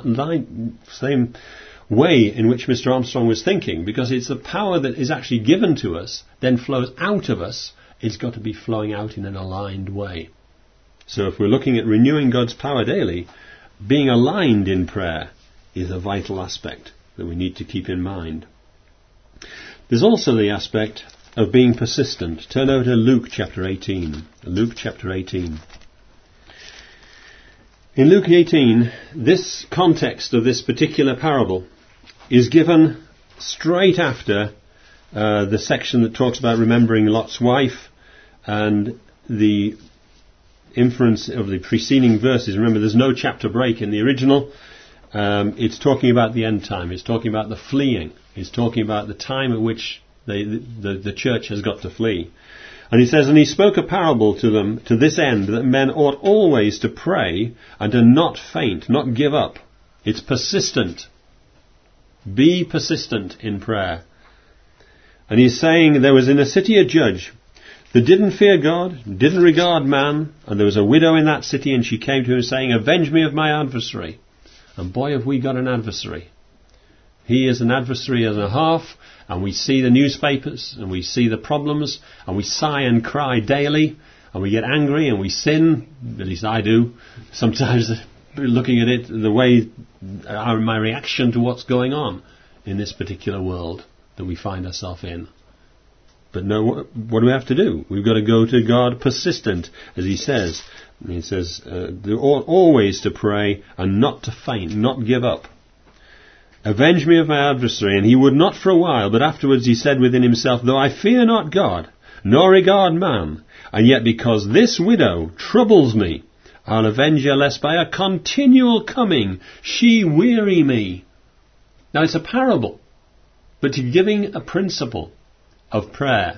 same way in which Mr. Armstrong was thinking, because it's the power that is actually given to us, then flows out of us. It's got to be flowing out in an aligned way. So if we're looking at renewing God's power daily, being aligned in prayer is a vital aspect that we need to keep in mind. There's also the aspect of being persistent. Turn over to Luke chapter 18. Luke chapter 18. In Luke 18, this context of this particular parable is given straight after the section that talks about remembering Lot's wife and the inference of the preceding verses. Remember, there's no chapter break in the original. It's talking about the end time. It's talking about the fleeing. It's talking about the time at which the church has got to flee. And he says, and he spoke a parable to them to this end, that men ought always to pray and to not faint, not give up. It's persistent. Be persistent in prayer. And he's saying there was in a city a judge that didn't fear God, didn't regard man, and there was a widow in that city, and she came to him saying, avenge me of my adversary. And boy, have we got an adversary. He is an adversary and a half, and we see the newspapers, and we see the problems, and we sigh and cry daily, and we get angry, and we sin, at least I do, sometimes looking at it, the way, my reaction to what's going on in this particular world that we find ourselves in. But no, what do we have to do? We've got to go to God persistent, as he says. He says, always to pray and not to faint, not give up. Avenge me of my adversary. And he would not for a while, but afterwards he said within himself, though I fear not God, nor regard man, and yet because this widow troubles me, I'll avenge her, lest by a continual coming she weary me. Now it's a parable, but giving a principle of prayer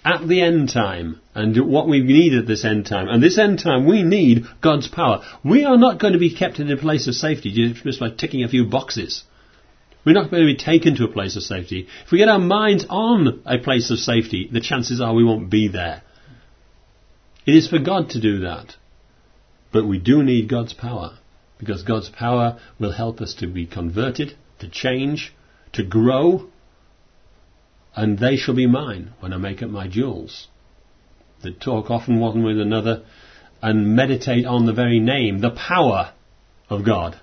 at the end time and what we need at this end time. And this end time, we need God's power. We are not going to be kept in a place of safety just by ticking a few boxes. We're not going to be taken to a place of safety. If we get our minds on a place of safety, the chances are we won't be there. It is for God to do that. But we do need God's power, because God's power will help us to be converted, to change, to grow. And they shall be mine when I make up my jewels, that talk often one with another and meditate on the very name, the power of God.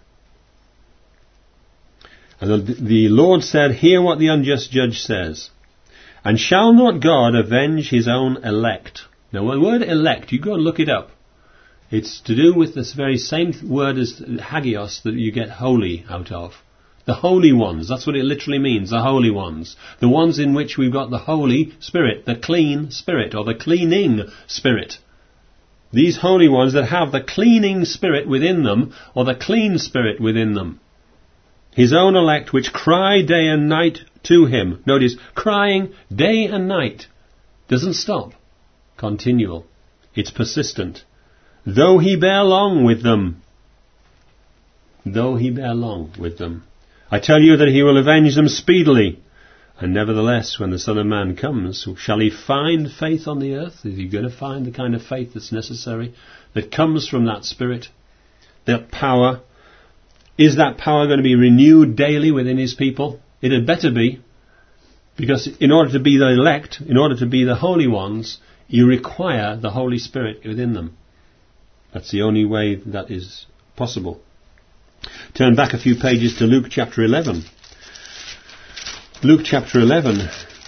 And the Lord said, hear what the unjust judge says. And shall not God avenge his own elect? Now the word elect, you go and look it up. It's to do with this very same word as hagios that you get holy out of. The holy ones, that's what it literally means, the holy ones. The ones in which we've got the Holy Spirit, the clean Spirit, or the cleaning Spirit. These holy ones that have the cleaning Spirit within them, or the clean Spirit within them. His own elect which cry day and night to him. Notice, crying day and night. Doesn't stop. Continual. It's persistent. Though he bear long with them. Though he bear long with them. I tell you that he will avenge them speedily. And nevertheless, when the Son of Man comes, shall he find faith on the earth? Is he going to find the kind of faith that's necessary, that comes from that Spirit, that power? Is that power going to be renewed daily within his people? It had better be, because in order to be the elect, in order to be the holy ones, you require the Holy Spirit within them. That's the only way that is possible. Turn back a few pages to Luke chapter 11. Luke chapter 11.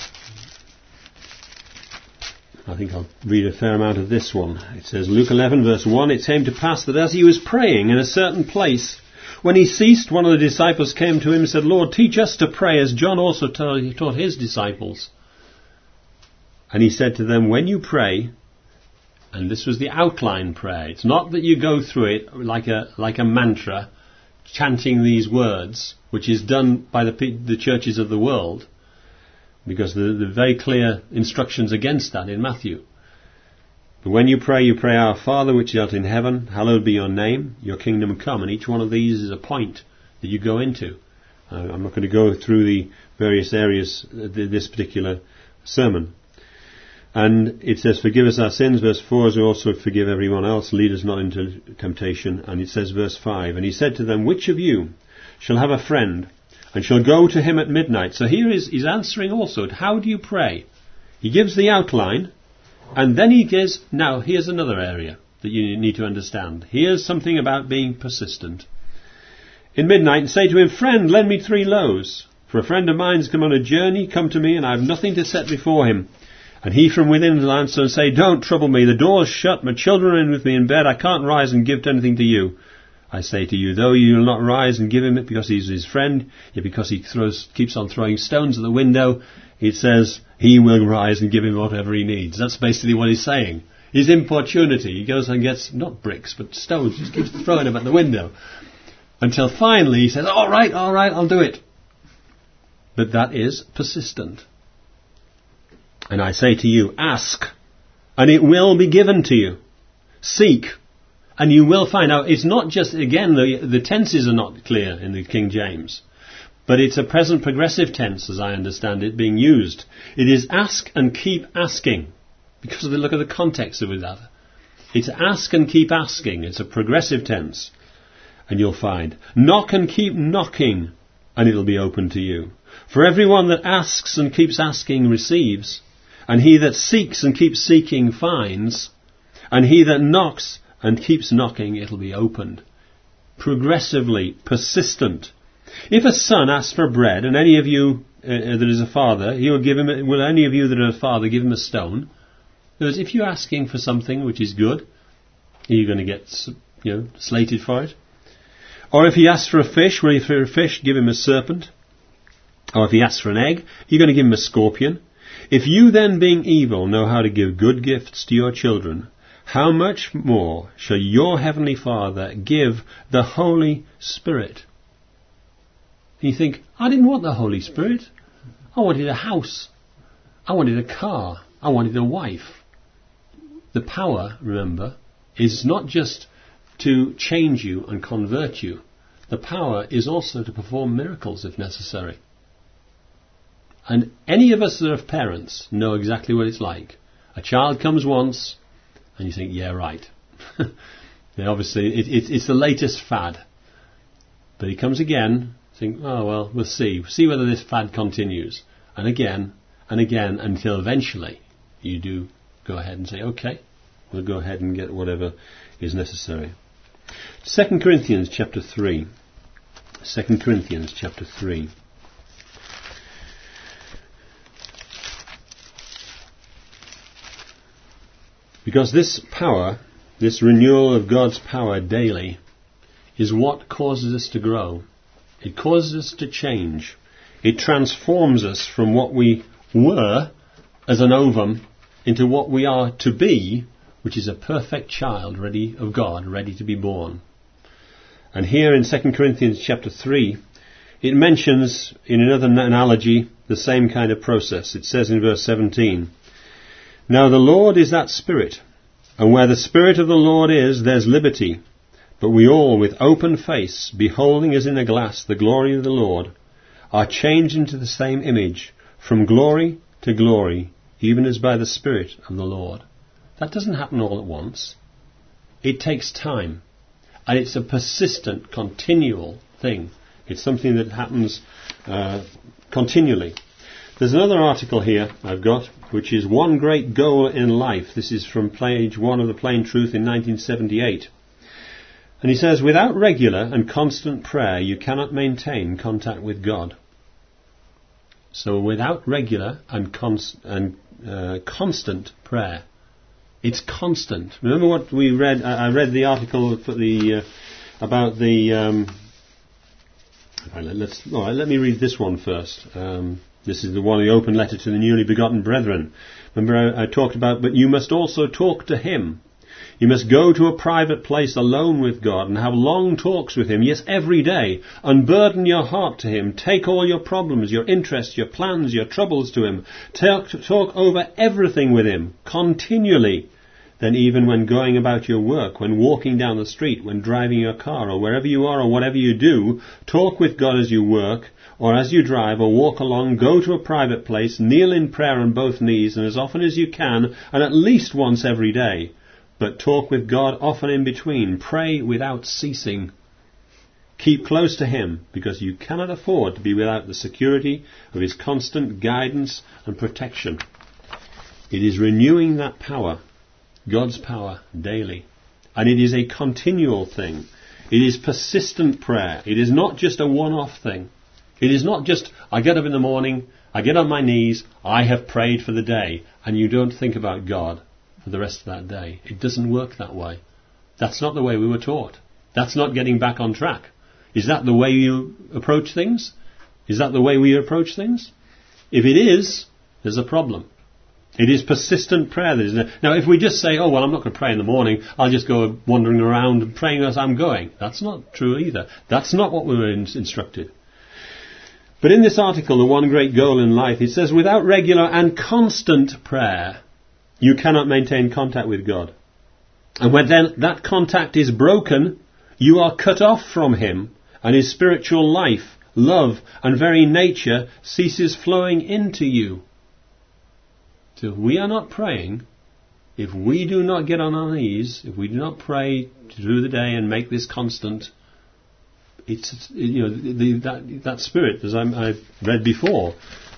I think I'll read a fair amount of this one. It says, Luke 11 verse 1, it came to pass that as he was praying in a certain place, when he ceased, one of the disciples came to him and said, Lord, teach us to pray as John also taught his disciples. And he said to them, when you pray, and this was the outline prayer, it's not that you go through it like a mantra, chanting these words, which is done by the churches of the world, because the very clear instructions against that in Matthew. But when you pray, Our Father which art in heaven, hallowed be your name, your kingdom come. And each one of these is a point that you go into. I'm not going to go through the various areas of this particular sermon. And it says, forgive us our sins, verse 4, as we also forgive everyone else. Lead us not into temptation. And it says, verse 5, and he said to them, which of you shall have a friend, and shall go to him at midnight? So here he's answering also, how do you pray? He gives the outline, and then he gives, now here's another area that you need to understand. Here's something about being persistent. In midnight, and say to him, friend, lend me 3 loaves. For a friend of mine has come on a journey, come to me, and I have nothing to set before him. And he from within will answer and say, don't trouble me, the door's shut, my children are in with me in bed, I can't rise and give anything to you. I say to you, though you will not rise and give him it because he's his friend, yet because he keeps on throwing stones at the window, it says, he will rise and give him whatever he needs. That's basically what he's saying. His importunity, he goes and gets, not bricks, but stones, just keeps throwing them at the window. Until finally he says, all right, I'll do it. But that is persistent. And I say to you, ask, and it will be given to you. Seek, and you will find. Now, it's not just, again, the tenses are not clear in the King James, but it's a present progressive tense, as I understand it, being used. It is ask and keep asking, because of the look of the context of that. It's ask and keep asking. It's a progressive tense, and you'll find. Knock and keep knocking, and it'll be open to you. For everyone that asks and keeps asking receives, and he that seeks and keeps seeking finds, and he that knocks and keeps knocking, it'll be opened. Progressively, persistent. If a son asks for bread, and any of you that is a father, he will give him. Will any of you that are a father give him a stone? Because if you're asking for something which is good, are you going to get slated for it? Or if he asks for a fish, will you for a fish give him a serpent? Or if he asks for an egg, you're going to give him a scorpion. If you then, being evil, know how to give good gifts to your children, how much more shall your heavenly Father give the Holy Spirit? And you think, I didn't want the Holy Spirit. I wanted a house. I wanted a car. I wanted a wife. The power, remember, is not just to change you and convert you. The power is also to perform miracles if necessary. And any of us that are parents know exactly what it's like. A child comes once, and you think, yeah, right. Obviously, it's the latest fad. But he comes again, think, oh, well, we'll see. See whether this fad continues. And again, until eventually you do go ahead and say, okay, we'll go ahead and get whatever is necessary. 2 Corinthians chapter 3. 2 Corinthians chapter 3. Because this power, this renewal of God's power daily, is what causes us to grow. It causes us to change. It transforms us from what we were as an ovum into what we are to be, which is a perfect child ready of God, ready to be born. And here in 2 Corinthians chapter 3, it mentions in another analogy the same kind of process. It says in verse 17, "Now the Lord is that Spirit, and where the Spirit of the Lord is, there's liberty. But we all, with open face, beholding as in a glass the glory of the Lord, are changed into the same image, from glory to glory, even as by the Spirit of the Lord." That doesn't happen all at once. It takes time. And it's a persistent, continual thing. It's something that happens continually. There's another article here I've got, which is One Great Goal in Life. This is from page 1 of the Plain Truth in 1978. And he says, without regular and constant prayer, you cannot maintain contact with God. So without regular and constant prayer, it's constant. Remember what we read? I read the article for about the. Let me read this one first. This is the one, the open letter to the newly begotten brethren. Remember, I talked about, but you must also talk to Him. You must go to a private place alone with God and have long talks with Him, yes, every day. Unburden your heart to Him. Take all your problems, your interests, your plans, your troubles to Him. Talk over everything with Him, continually. Then even when going about your work, when walking down the street, when driving your car, or wherever you are, or whatever you do, talk with God as you work, or as you drive, or walk along, go to a private place, kneel in prayer on both knees, and as often as you can, and at least once every day. But talk with God often in between. Pray without ceasing. Keep close to Him, because you cannot afford to be without the security of His constant guidance and protection. It is renewing that power, God's power, daily. And it is a continual thing. It is persistent prayer. It is not just a one-off thing. It is not just, I get up in the morning, I get on my knees, I have prayed for the day, and you don't think about God for the rest of that day. It doesn't work that way. That's not the way we were taught. That's not getting back on track. Is that the way you approach things? Is that the way we approach things? If it is, there's a problem. It is persistent prayer that is. Now, if we just say, oh, well, I'm not going to pray in the morning, I'll just go wandering around and praying as I'm going. That's not true either. That's not what we were instructed. But in this article, The One Great Goal in Life, it says, without regular and constant prayer, you cannot maintain contact with God. And when then that contact is broken, you are cut off from Him, and His spiritual life, love, and very nature ceases flowing into you. So if we are not praying, if we do not get on our knees, if we do not pray through the day and make this constant, it's that spirit, as I've read before.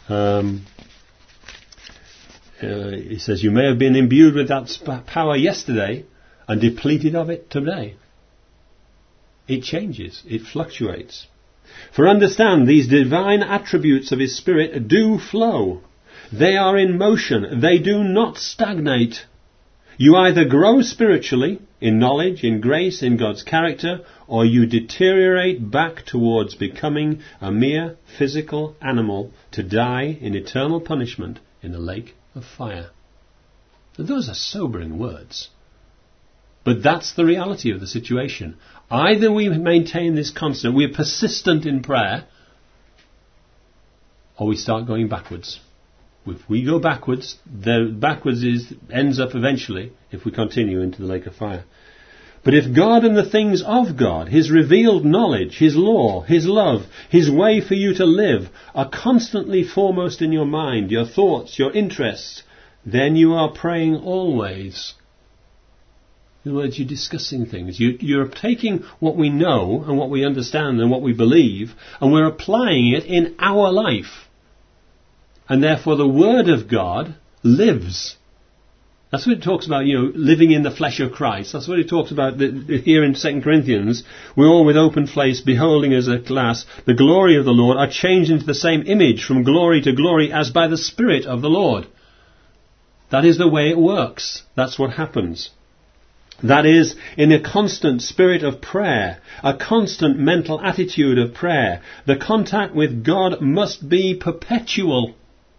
It says you may have been imbued with that power yesterday and depleted of it today. It changes, it fluctuates. For understand, these divine attributes of His Spirit do flow. They are in motion. They do not stagnate. You either grow spiritually, in knowledge, in grace, in God's character, or you deteriorate back towards becoming a mere physical animal to die in eternal punishment in the lake of fire. Those are sobering words. But that's the reality of the situation. Either we maintain this constant, we are persistent in prayer, or we start going backwards. If we go backwards, ends up eventually, if we continue, into the lake of fire. But if God and the things of God, His revealed knowledge, His law, His love, His way for you to live, are constantly foremost in your mind, your thoughts, your interests, then you are praying always. In other words, you're discussing things. You're taking what we know and what we understand and what we believe, and we're applying it in our life. And therefore the Word of God lives. That's what it talks about, living in the flesh of Christ. That's what it talks about here in 2 Corinthians. We all with open face, beholding as a glass the glory of the Lord, are changed into the same image from glory to glory as by the Spirit of the Lord. That is the way it works. That's what happens. That is, in a constant spirit of prayer, a constant mental attitude of prayer. The contact with God must be perpetual.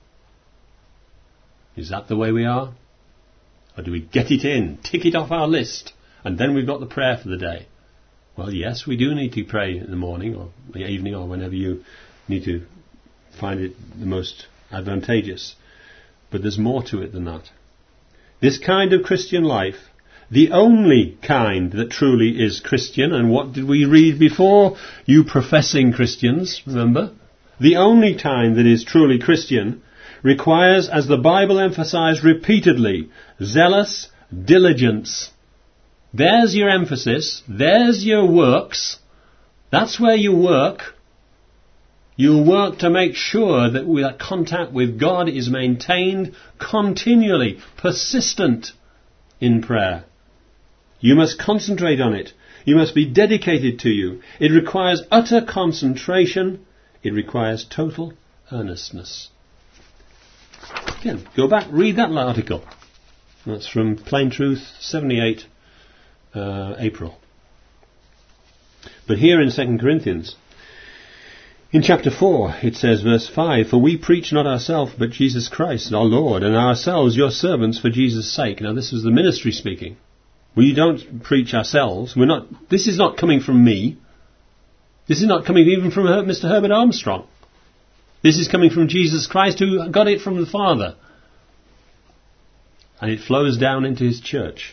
Is that the way we are? Or do we get it in, tick it off our list, and then we've got the prayer for the day? Well, yes, we do need to pray in the morning or the evening or whenever you need to find it the most advantageous. But there's more to it than that. This kind of Christian life, the only kind that truly is Christian, and what did we read before? You professing Christians, remember? The only kind that is truly Christian requires, as the Bible emphasized repeatedly, zealous diligence. There's your emphasis. There's your works. That's where you work. You work to make sure that contact with God is maintained continually, persistent in prayer. You must concentrate on it. You must be dedicated to you. It requires utter concentration. It requires total earnestness. Again, go back, read that article. That's from Plain Truth, 78, April. But here in 2 Corinthians, in chapter 4, it says, verse 5, For we preach not ourselves, but Jesus Christ, our Lord, and ourselves your servants for Jesus' sake. Now this is the ministry speaking. We don't preach ourselves. This is not coming from me. This is not coming even from Mr. Herbert Armstrong. This is coming from Jesus Christ, who got it from the Father. And it flows down into His church.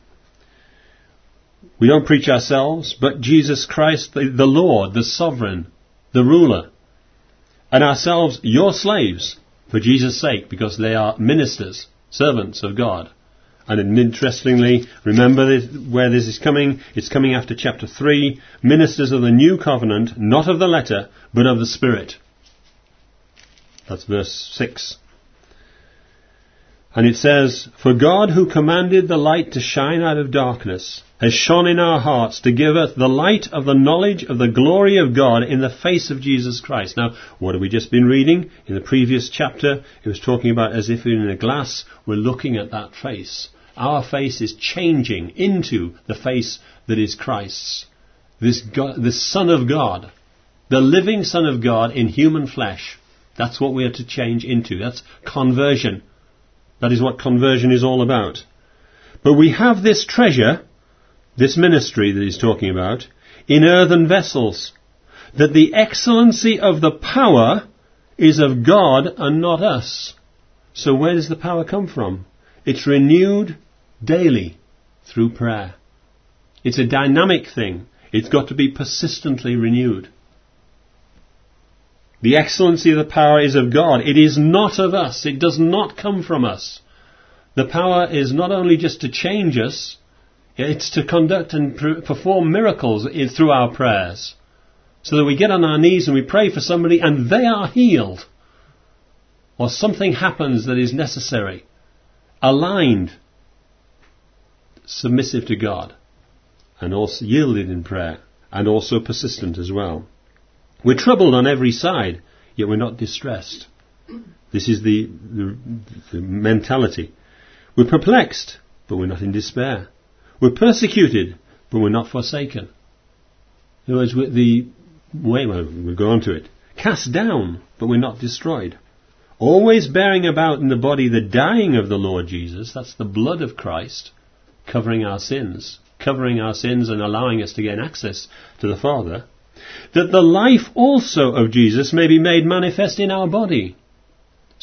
We don't preach ourselves, but Jesus Christ, the Lord, the Sovereign, the Ruler. And ourselves, your slaves, for Jesus' sake, because they are ministers, servants of God. And interestingly, remember where this is coming. It's coming after chapter 3. Ministers of the new covenant, not of the letter, but of the Spirit. That's verse 6. And it says, For God who commanded the light to shine out of darkness has shone in our hearts to give us the light of the knowledge of the glory of God in the face of Jesus Christ. Now, what have we just been reading? In the previous chapter, it was talking about as if in a glass, we're looking at that face. Our face is changing into the face that is Christ's. This Son of God, the living Son of God in human flesh. That's what we are to change into. That's conversion. That is what conversion is all about. But we have this treasure, this ministry that he's talking about, in earthen vessels, that the excellency of the power is of God and not us. So where does the power come from? It's renewed daily through prayer. It's a dynamic thing. It's got to be persistently renewed. The excellency of the power is of God. It is not of us. It does not come from us. The power is not only just to change us, it's to conduct and perform miracles through our prayers. So that we get on our knees and we pray for somebody and they are healed. Or something happens that is necessary. Aligned. Submissive to God. And also yielded in prayer. And also persistent as well. We're troubled on every side, yet we're not distressed. This is the mentality. We're perplexed, but we're not in despair. We're persecuted, but we're not forsaken. In other words, we'll go on to it. Cast down, but we're not destroyed. Always bearing about in the body the dying of the Lord Jesus, that's the blood of Christ, covering our sins and allowing us to gain access to the Father, that the life also of Jesus may be made manifest in our body.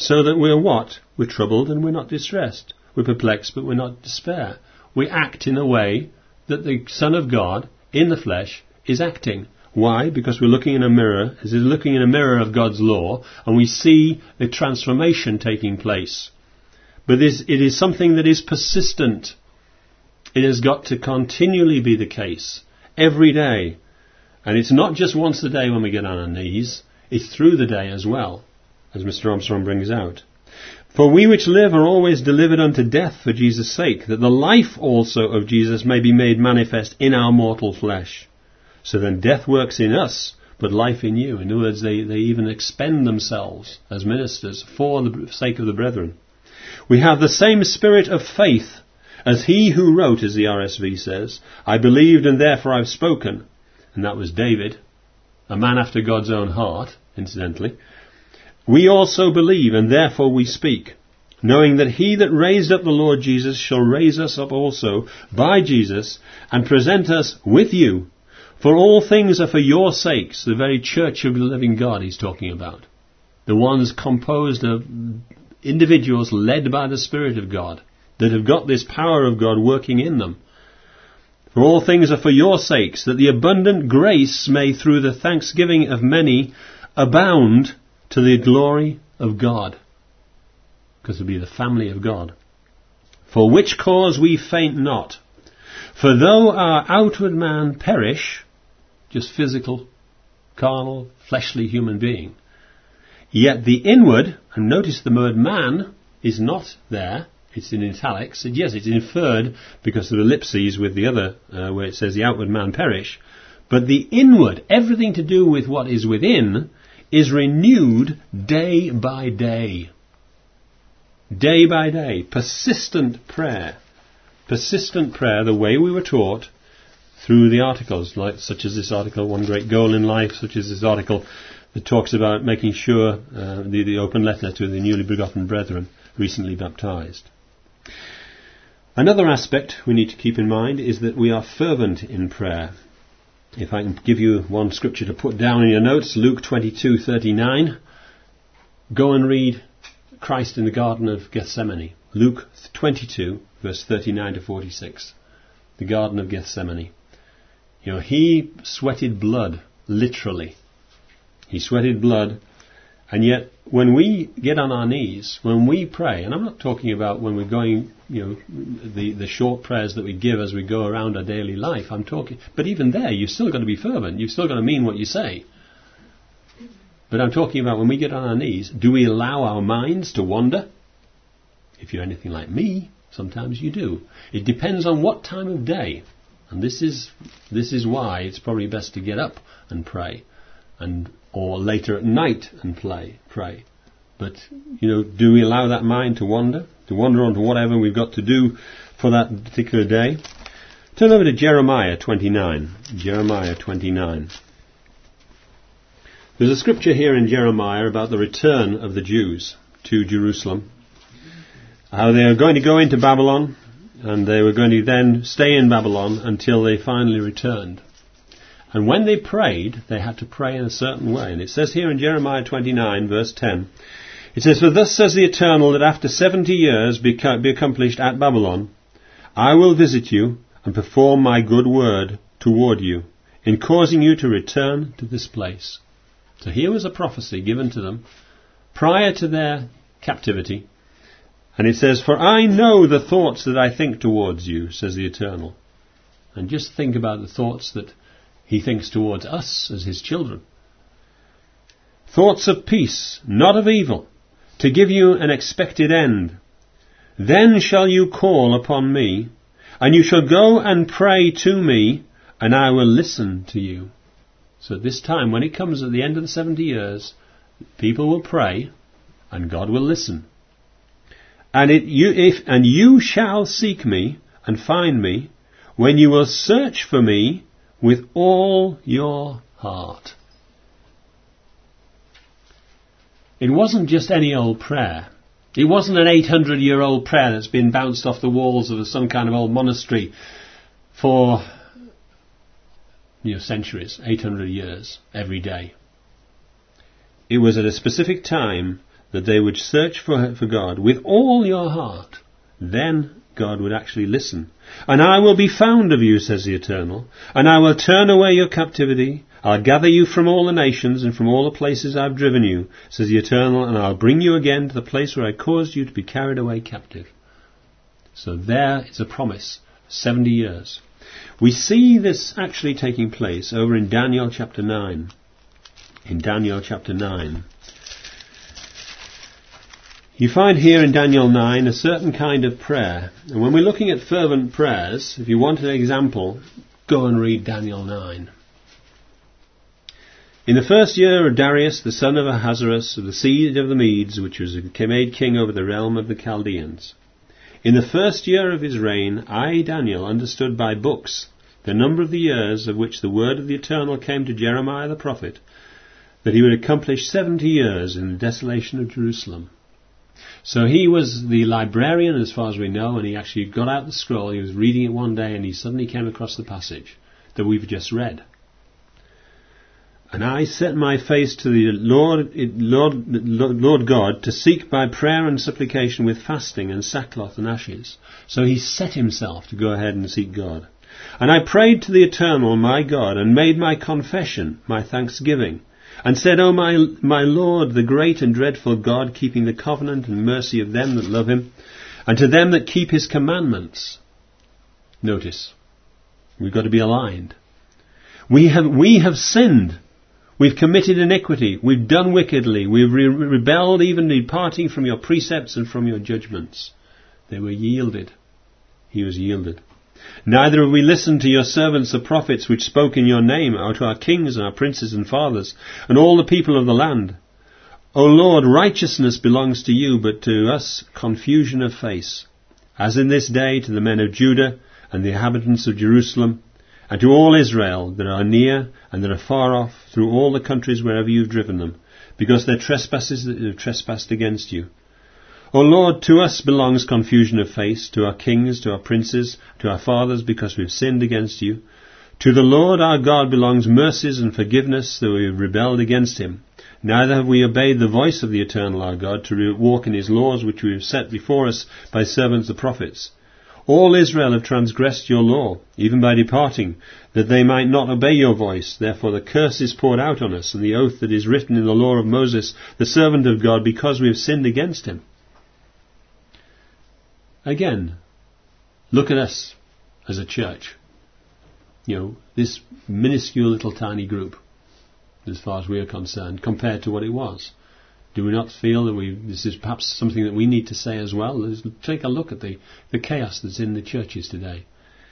So that we're what? We're troubled and we're not distressed. We're perplexed but we're not despair. We act in a way that the Son of God in the flesh is acting. Why? Because we're looking in a mirror, as is looking in a mirror of God's law, and we see a transformation taking place. But it is something that is persistent. It has got to continually be the case, every day. And it's not just once a day when we get on our knees, it's through the day as well, as Mr. Armstrong brings out. For we which live are always delivered unto death for Jesus' sake, that the life also of Jesus may be made manifest in our mortal flesh. So then death works in us, but life in you. In other words, they even expend themselves as ministers for the sake of the brethren. We have the same spirit of faith as he who wrote, as the RSV says, I believed and therefore I've spoken. And that was David, a man after God's own heart, incidentally. We also believe and therefore we speak, knowing that he that raised up the Lord Jesus shall raise us up also by Jesus and present us with you. For all things are for your sakes, the very church of the living God he's talking about. The ones composed of individuals led by the Spirit of God, that have got this power of God working in them. For all things are for your sakes, that the abundant grace may through the thanksgiving of many abound to the glory of God. Because it'll be the family of God. For which cause we faint not. For though our outward man perish, just physical, carnal, fleshly human being, yet the inward, and notice the word man is not there, it's in italics, and yes, it's inferred because of ellipses with the other, where it says the outward man perish, but the inward, everything to do with what is within, is renewed day by day. Day by day. Persistent prayer. Persistent prayer, the way we were taught through the articles, like such as this article, One Great Goal in Life, such as this article that talks about making sure the open letter to the newly begotten brethren, recently baptized. Another aspect we need to keep in mind is that we are fervent in prayer. If I can give you one scripture to put down in your notes, Luke 22:39. Go and read Christ in the Garden of Gethsemane. Luke 22, verse 39 to 46. The Garden of Gethsemane. You know, he sweated blood, literally. He sweated blood. And yet, when we get on our knees, when we pray, and I'm not talking about when we're going, the short prayers that we give as we go around our daily life, I'm talking, but even there, you've still got to be fervent, you've still got to mean what you say. But I'm talking about when we get on our knees, do we allow our minds to wander? If you're anything like me, sometimes you do. It depends on what time of day. And this is why it's probably best to get up and pray, or later at night and pray. But, do we allow that mind to wander onto whatever we've got to do for that particular day? Turn over to Jeremiah 29. Jeremiah 29. There's a scripture here in Jeremiah about the return of the Jews to Jerusalem. How they are going to go into Babylon, and they were going to then stay in Babylon until they finally returned. And when they prayed, they had to pray in a certain way. And it says here in Jeremiah 29, verse 10, it says, For thus says the Eternal, that after 70 years be accomplished at Babylon, I will visit you and perform my good word toward you, in causing you to return to this place. So here was a prophecy given to them prior to their captivity. And it says, For I know the thoughts that I think towards you, says the Eternal. And just think about the thoughts that he thinks towards us as his children. Thoughts of peace, not of evil, to give you an expected end. Then shall you call upon me, and you shall go and pray to me, and I will listen to you. So at this time, when it comes at the end of the 70 years, people will pray, and God will listen. And you shall seek me and find me, when you will search for me with all your heart. It wasn't just any old prayer. It wasn't an 800-year-old prayer that's been bounced off the walls of some kind of old monastery for centuries, 800 years, every day. It was at a specific time that they would search for God with all your heart, then God would actually listen. And I will be found of you, says the Eternal, and I will turn away your captivity. I'll gather you from all the nations and from all the places I've driven you, says the Eternal, and I'll bring you again to the place where I caused you to be carried away captive. So there is a promise, 70 years. We see this actually taking place over in Daniel chapter 9. In Daniel chapter 9. You find here in Daniel 9 a certain kind of prayer. And when we're looking at fervent prayers, if you want an example, go and read Daniel 9. In the first year of Darius, the son of Ahasuerus, of the seed of the Medes, which was made king over the realm of the Chaldeans. In the first year of his reign, I, Daniel, understood by books the number of the years of which the word of the Eternal came to Jeremiah the prophet, that he would accomplish 70 years in the desolation of Jerusalem. So he was the librarian, as far as we know, and he actually got out the scroll. He was reading it one day, and he suddenly came across the passage that we've just read. And I set my face to the Lord God to seek by prayer and supplication with fasting and sackcloth and ashes. So he set himself to go ahead and seek God. And I prayed to the Eternal, my God, and made my confession, my thanksgiving, and said, O my Lord, the great and dreadful God, keeping the covenant and mercy of them that love him, and to them that keep his commandments. Notice, we've got to be aligned. We have sinned. We've committed iniquity. We've done wickedly. We've rebelled, even departing from your precepts and from your judgments. They were yielded. He was yielded. Neither have we listened to your servants the prophets which spoke in your name, or to our kings and our princes and fathers, and all the people of the land. O Lord, righteousness belongs to you, but to us confusion of face, as in this day to the men of Judah and the inhabitants of Jerusalem, and to all Israel that are near and that are far off, through all the countries wherever you have driven them, because their trespasses that have trespassed against you. O Lord, to us belongs confusion of face, to our kings, to our princes, to our fathers, because we have sinned against you. To the Lord our God belongs mercies and forgiveness, though we have rebelled against him. Neither have we obeyed the voice of the Eternal our God, to walk in his laws which we have set before us by servants the prophets. All Israel have transgressed your law, even by departing, that they might not obey your voice. Therefore the curse is poured out on us, and the oath that is written in the law of Moses, the servant of God, because we have sinned against him. Again, look at us as a church. You know, this minuscule little tiny group, as far as we are concerned, compared to what it was. Do we not feel that this is perhaps something that we need to say as well? Let's take a look at the chaos that's in the churches today.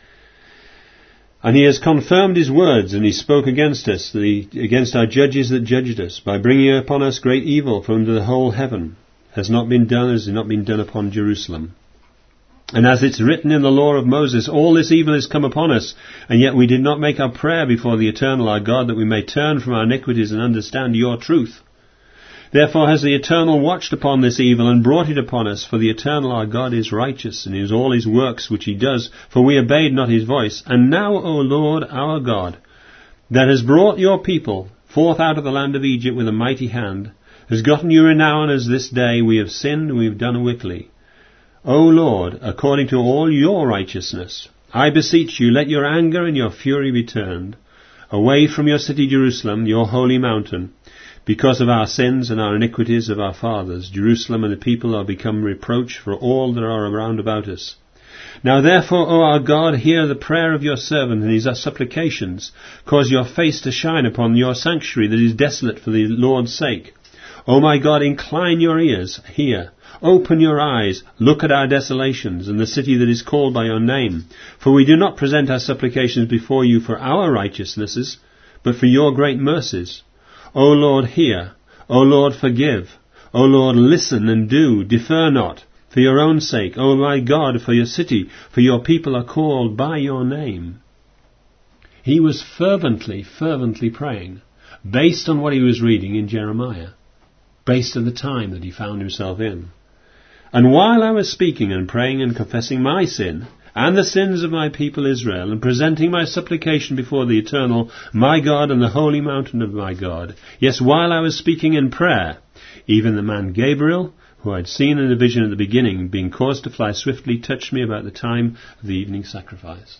And he has confirmed his words, and he spoke against us, against our judges that judged us, by bringing upon us great evil from under the whole heaven. Has not been done as has not been done upon Jerusalem. And as it's written in the law of Moses, all this evil has come upon us, and yet we did not make our prayer before the Eternal our God, that we may turn from our iniquities and understand your truth. Therefore has the Eternal watched upon this evil and brought it upon us, for the Eternal our God is righteous, and in all his works which he does, for we obeyed not his voice. And now, O Lord our God, that has brought your people forth out of the land of Egypt with a mighty hand, has gotten you renown as this day we have sinned and we have done wickedly. O Lord, according to all your righteousness, I beseech you, let your anger and your fury be turned away from your city Jerusalem, your holy mountain, because of our sins and our iniquities of our fathers. Jerusalem and the people are become reproach for all that are around about us. Now therefore, O our God, hear the prayer of your servant and his supplications. Cause your face to shine upon your sanctuary that is desolate for the Lord's sake. O my God, incline your ears, hear. Open your eyes, look at our desolations, and the city that is called by your name. For we do not present our supplications before you for our righteousnesses, but for your great mercies. O Lord, hear. O Lord, forgive. O Lord, listen and do. Defer not, for your own sake. O my God, for your city, for your people are called by your name. He was fervently praying, based on what he was reading in Jeremiah, based on the time that he found himself in. And while I was speaking and praying and confessing my sin, and the sins of my people Israel, and presenting my supplication before the Eternal, my God, and the holy mountain of my God, yes, while I was speaking in prayer, Even the man Gabriel, who I had seen in the vision at the beginning, being caused to fly swiftly, touched me about the time of the evening sacrifice.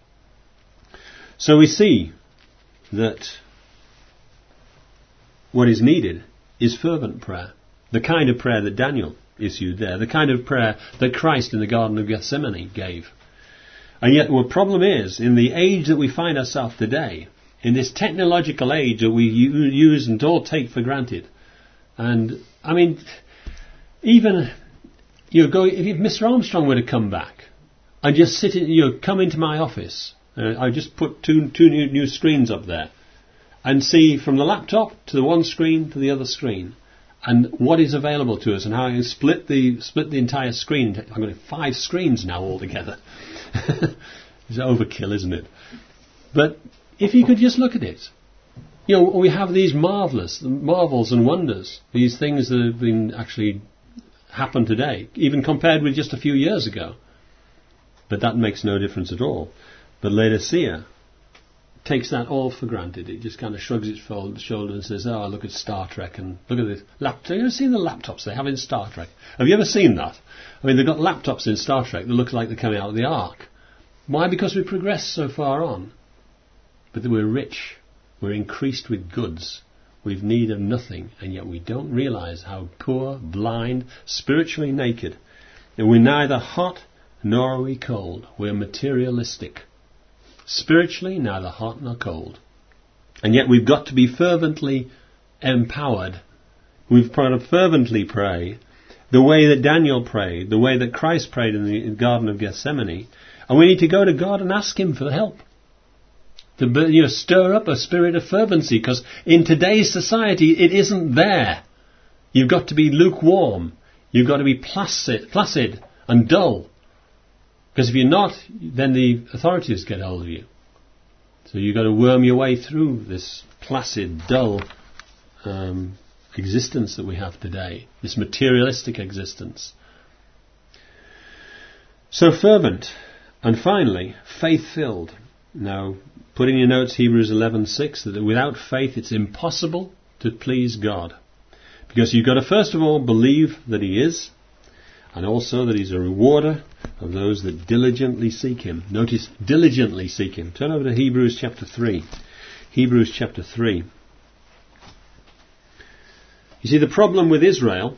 So we see that what is needed is fervent prayer. The kind of prayer that Daniel issued there. The kind of prayer that Christ in the Garden of Gethsemane gave. And yet the problem is, in the age that we find ourselves today, in this technological age that we use and all take for granted, and I mean, even if Mr. Armstrong were to come back and just come into my office, I just put two new screens up there, and see from the laptop to the one screen to the other screen, and what is available to us, and how I can split the entire screen. I've got 5 screens now altogether. It's overkill, isn't it? But if you could just look at it, we have these marvels and wonders, these things that have been actually happened today, even compared with just a few years ago. But that makes no difference at all. But Laodicea takes that all for granted. It just kind of shrugs its shoulder and says, "Oh, look at Star Trek, and look at this laptop. Have you ever seen the laptops they have in Star Trek? Have you ever seen that? I mean, they've got laptops in Star Trek that look like they're coming out of the Ark. Why? Because we've progressed so far on. But we're rich. We're increased with goods. We've need of nothing, and yet we don't realize how poor, blind, spiritually naked. And we're neither hot nor are we cold. We're materialistic. Spiritually, neither hot nor cold. And yet we've got to be fervently empowered. We've got to fervently pray the way that Daniel prayed, the way that Christ prayed in the Garden of Gethsemane. And we need to go to God and ask Him for the help. To stir up a spirit of fervency, because in today's society it isn't there. You've got to be lukewarm. You've got to be placid and dull. Because if you're not, then the authorities get hold of you. So you've got to worm your way through this placid, dull existence that we have today, this materialistic existence. So fervent, and finally, faith-filled. Now, put in your notes Hebrews 11:6, that without faith it's impossible to please God. Because you've got to first of all believe that He is, and also that He's a rewarder of those that diligently seek Him. Notice, diligently seek Him. Turn over to Hebrews chapter 3. Hebrews chapter 3. You see, the problem with Israel,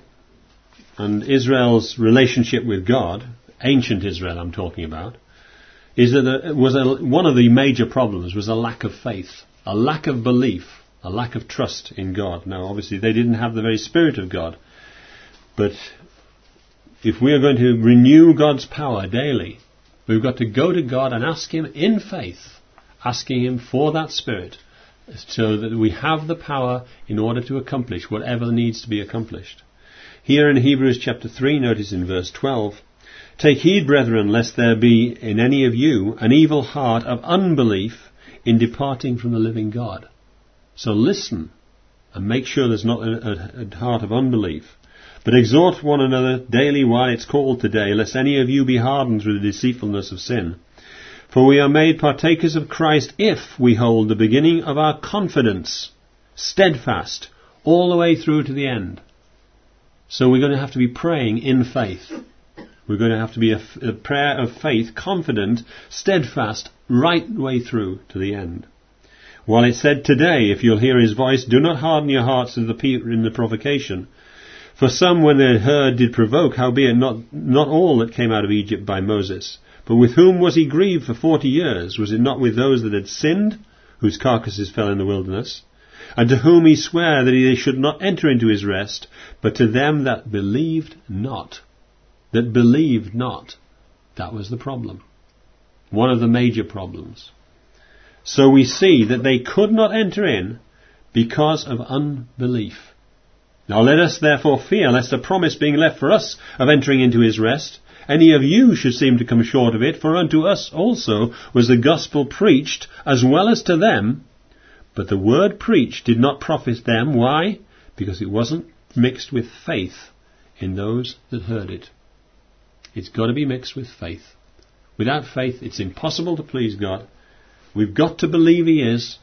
and Israel's relationship with God, ancient Israel I'm talking about, is that one of the major problems was a lack of faith, a lack of belief, a lack of trust in God. Now, obviously, they didn't have the very Spirit of God. But if we are going to renew God's power daily, we've got to go to God and ask Him in faith, asking Him for that Spirit, so that we have the power in order to accomplish whatever needs to be accomplished. Here in Hebrews chapter 3, notice in verse 12, "Take heed, brethren, lest there be in any of you an evil heart of unbelief in departing from the living God." So listen and make sure there's not a heart of unbelief. "But exhort one another daily while it's called today, lest any of you be hardened through the deceitfulness of sin. For we are made partakers of Christ if we hold the beginning of our confidence steadfast all the way through to the end." So we're going to have to be praying in faith. We're going to have to be a prayer of faith, confident, steadfast, right way through to the end. While it said today, if you'll hear His voice, do not harden your hearts in the provocation. For some, when they heard, did provoke, howbeit not all that came out of Egypt by Moses. But with whom was he grieved for 40 years? Was it not with those that had sinned, whose carcasses fell in the wilderness? And to whom he sware that they should not enter into his rest, but to them that believed not. That believed not. That was the problem. One of the major problems. So we see that they could not enter in because of unbelief. Now let us therefore fear, lest a promise being left for us of entering into His rest, any of you should seem to come short of it, for unto us also was the gospel preached, as well as to them, but the word preached did not profit them. Why? Because it wasn't mixed with faith in those that heard it. It's got to be mixed with faith. Without faith, it's impossible to please God. We've got to believe He is,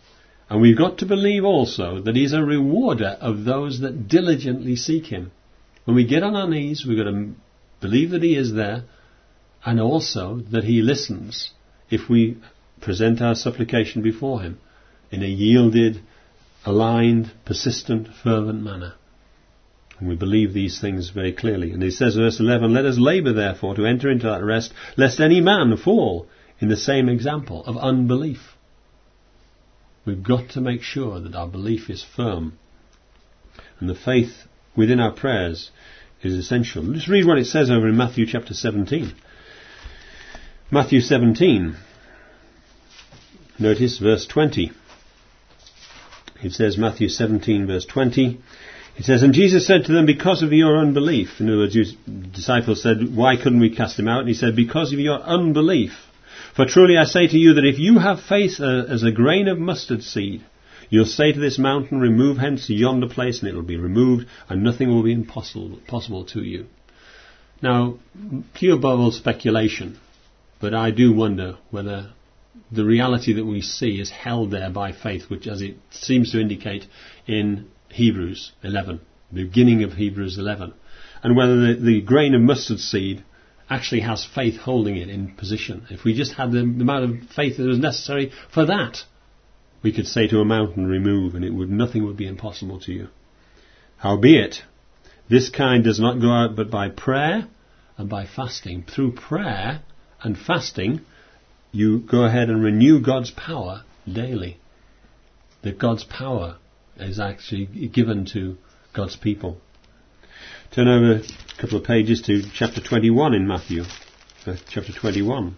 And we've got to believe also that he's a rewarder of those that diligently seek him. When we get on our knees, we've got to believe that he is there, and also that he listens if we present our supplication before him in a yielded, aligned, persistent, fervent manner. And we believe these things very clearly. And he says, verse 11, let us labour therefore to enter into that rest, lest any man fall in the same example of unbelief. We've got to make sure that our belief is firm. And the faith within our prayers is essential. Let's read what it says over in Matthew chapter 17. Matthew 17. Notice verse 20. It says, Matthew 17 verse 20. It says, and Jesus said to them, because of your unbelief. In other words, his disciples said, why couldn't we cast him out? And he said, because of your unbelief. For truly I say to you that if you have faith as a grain of mustard seed, you'll say to this mountain, remove hence to yonder place, and it will be removed, and nothing will be impossible to you. Now, pure Bible speculation, but I do wonder whether the reality that we see is held there by faith, which as it seems to indicate in Hebrews 11, the beginning of Hebrews 11, and whether the grain of mustard seed actually has faith holding it in position. If we just had the amount of faith that was necessary for that, we could say to a mountain, remove, and nothing would be impossible to you. Howbeit, this kind does not go out but by prayer and by fasting. Through prayer and fasting, you go ahead and renew God's power daily. That God's power is actually given to God's people. Turn over a couple of pages to chapter 21 in Matthew. Chapter 21.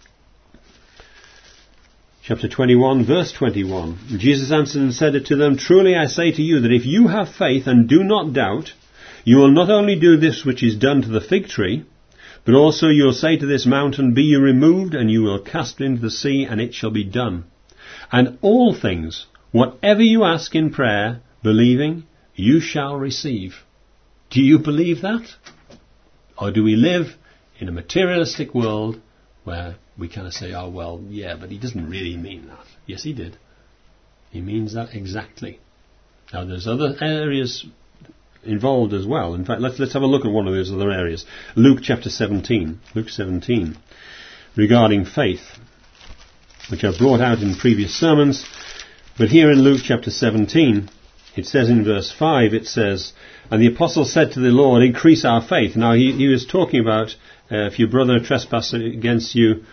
Chapter 21, verse 21. Jesus answered and said to them, truly I say to you that if you have faith and do not doubt, you will not only do this which is done to the fig tree, but also you will say to this mountain, be you removed, and you will cast it into the sea, and it shall be done. And all things, whatever you ask in prayer, believing, you shall receive. Do you believe that? Or do we live in a materialistic world where we kind of say, oh well, yeah, but he doesn't really mean that. Yes, he did. He means that exactly. Now there's other areas involved as well. In fact, let's have a look at one of those other areas. Luke chapter 17. Luke 17. Regarding faith, which I've brought out in previous sermons. But here in Luke chapter 17, it says in verse 5, it says, and the apostle said to the Lord, increase our faith. Now he was talking about if your brother trespasses against you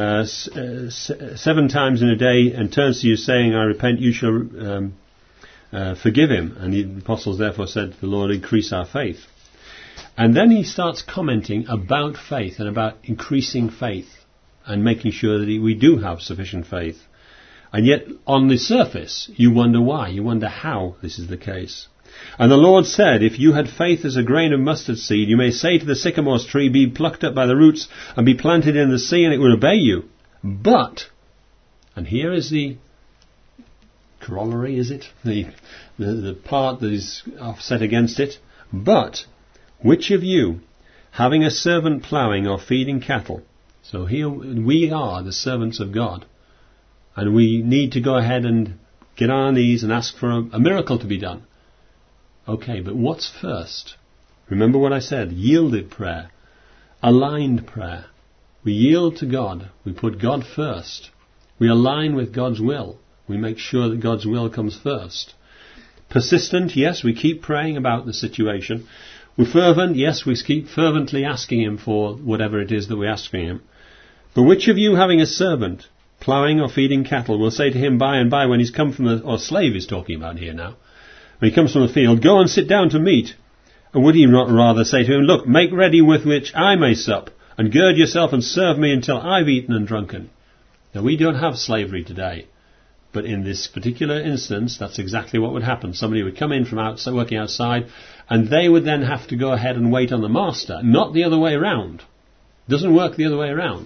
7 times in a day and turns to you saying, I repent, you shall forgive him. And the apostles therefore said to the Lord, increase our faith. And then he starts commenting about faith and about increasing faith and making sure that we do have sufficient faith. And yet, on the surface, you wonder why. You wonder how this is the case. And the Lord said, if you had faith as a grain of mustard seed, you may say to the sycamore tree, be plucked up by the roots and be planted in the sea, and it will obey you. But, and here is the corollary, is it? The part that is offset against it. But, which of you, having a servant ploughing or feeding cattle, so here we are the servants of God, and we need to go ahead and get on our knees and ask for a miracle to be done. Okay, but what's first? Remember what I said, yielded prayer, aligned prayer. We yield to God, we put God first, we align with God's will, we make sure that God's will comes first. Persistent, yes, we keep praying about the situation. We're fervent, yes, we keep fervently asking Him for whatever it is that we're asking Him. But which of you having a servant, ploughing or feeding cattle, will say to him by and by when he's come from or slave is talking about here now, when he comes from the field, go and sit down to meat? And would he not rather say to him, look, make ready with which I may sup, and gird yourself and serve me until I've eaten and drunken? Now we don't have slavery today, but in this particular instance, that's exactly what would happen. Somebody would come in from outside, working outside, and they would then have to go ahead and wait on the master, not the other way around. It doesn't work the other way around.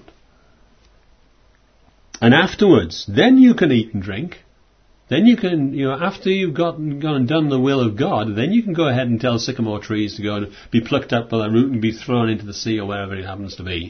And afterwards, then you can eat and drink. Then you can, after you've gone and done the will of God, then you can go ahead and tell sycamore trees to go and be plucked up by the root and be thrown into the sea or wherever it happens to be.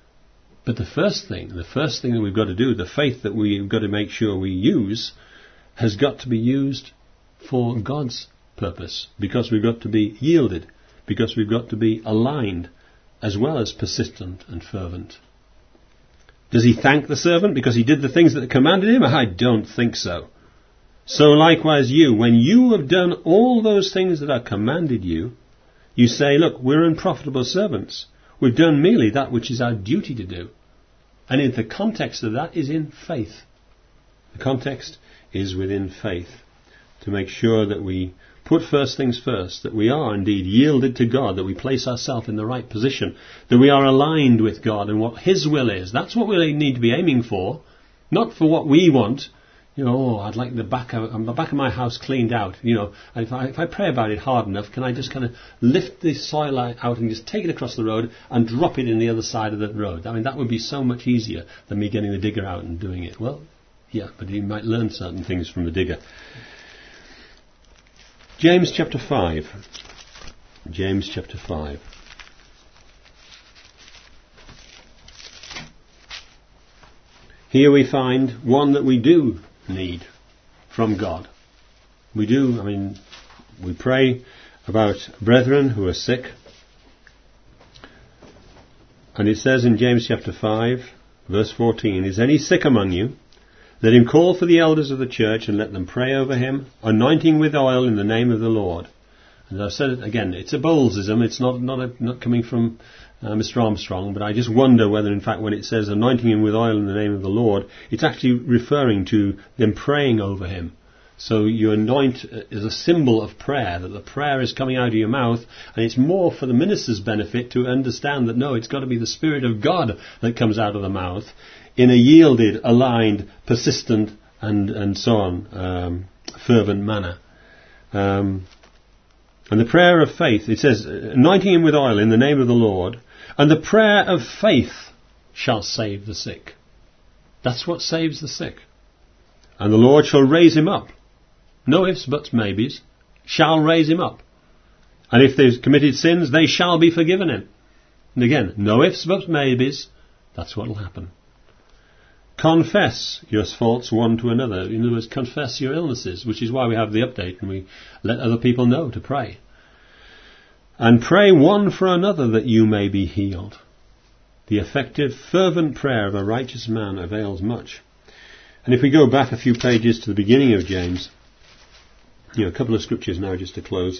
But the first thing that we've got to do, the faith that we've got to make sure we use, has got to be used for God's purpose, because we've got to be yielded, because we've got to be aligned, as well as persistent and fervent. Does he thank the servant because he did the things that are commanded him? I don't think so. So likewise you, when you have done all those things that are commanded you, you say, look, we're unprofitable servants. We've done merely that which is our duty to do. And in the context of that is in faith. The context is within faith, to make sure that we put first things first, that we are indeed yielded to God, that we place ourselves in the right position, that we are aligned with God and what His will is. That's what we need to be aiming for, not for what we want. I'd like the back of my house cleaned out. And if I pray about it hard enough, can I just kind of lift the soil out and just take it across the road and drop it in the other side of the road? I mean, that would be so much easier than me getting the digger out and doing it. Well, yeah, but you might learn certain things from the digger. James chapter 5. James chapter 5. Here we find one that we do need from God. We pray about brethren who are sick. And it says in James chapter 5, verse 14, is any sick among you? Let him call for the elders of the church and let them pray over him, anointing with oil in the name of the Lord. And I've said it again, it's a Bowlesism, it's not coming from Mr. Armstrong, but I just wonder whether in fact when it says anointing him with oil in the name of the Lord, it's actually referring to them praying over him. So you anoint is a symbol of prayer, that the prayer is coming out of your mouth, and it's more for the minister's benefit to understand that no, it's got to be the Spirit of God that comes out of the mouth in a yielded, aligned, persistent, and so on, fervent manner. And the prayer of faith, it says, anointing him with oil in the name of the Lord, and the prayer of faith shall save the sick. That's what saves the sick. And the Lord shall raise him up. No ifs, buts, maybes. Shall raise him up. And if they've committed sins, they shall be forgiven him. And again, no ifs, buts, maybes. That's what will happen. Confess your faults one to another. In other words, confess your illnesses, which is why we have the update and we let other people know to pray. And pray one for another that you may be healed. The effective, fervent prayer of a righteous man avails much. And if we go back a few pages to the beginning of James, a couple of scriptures now just to close.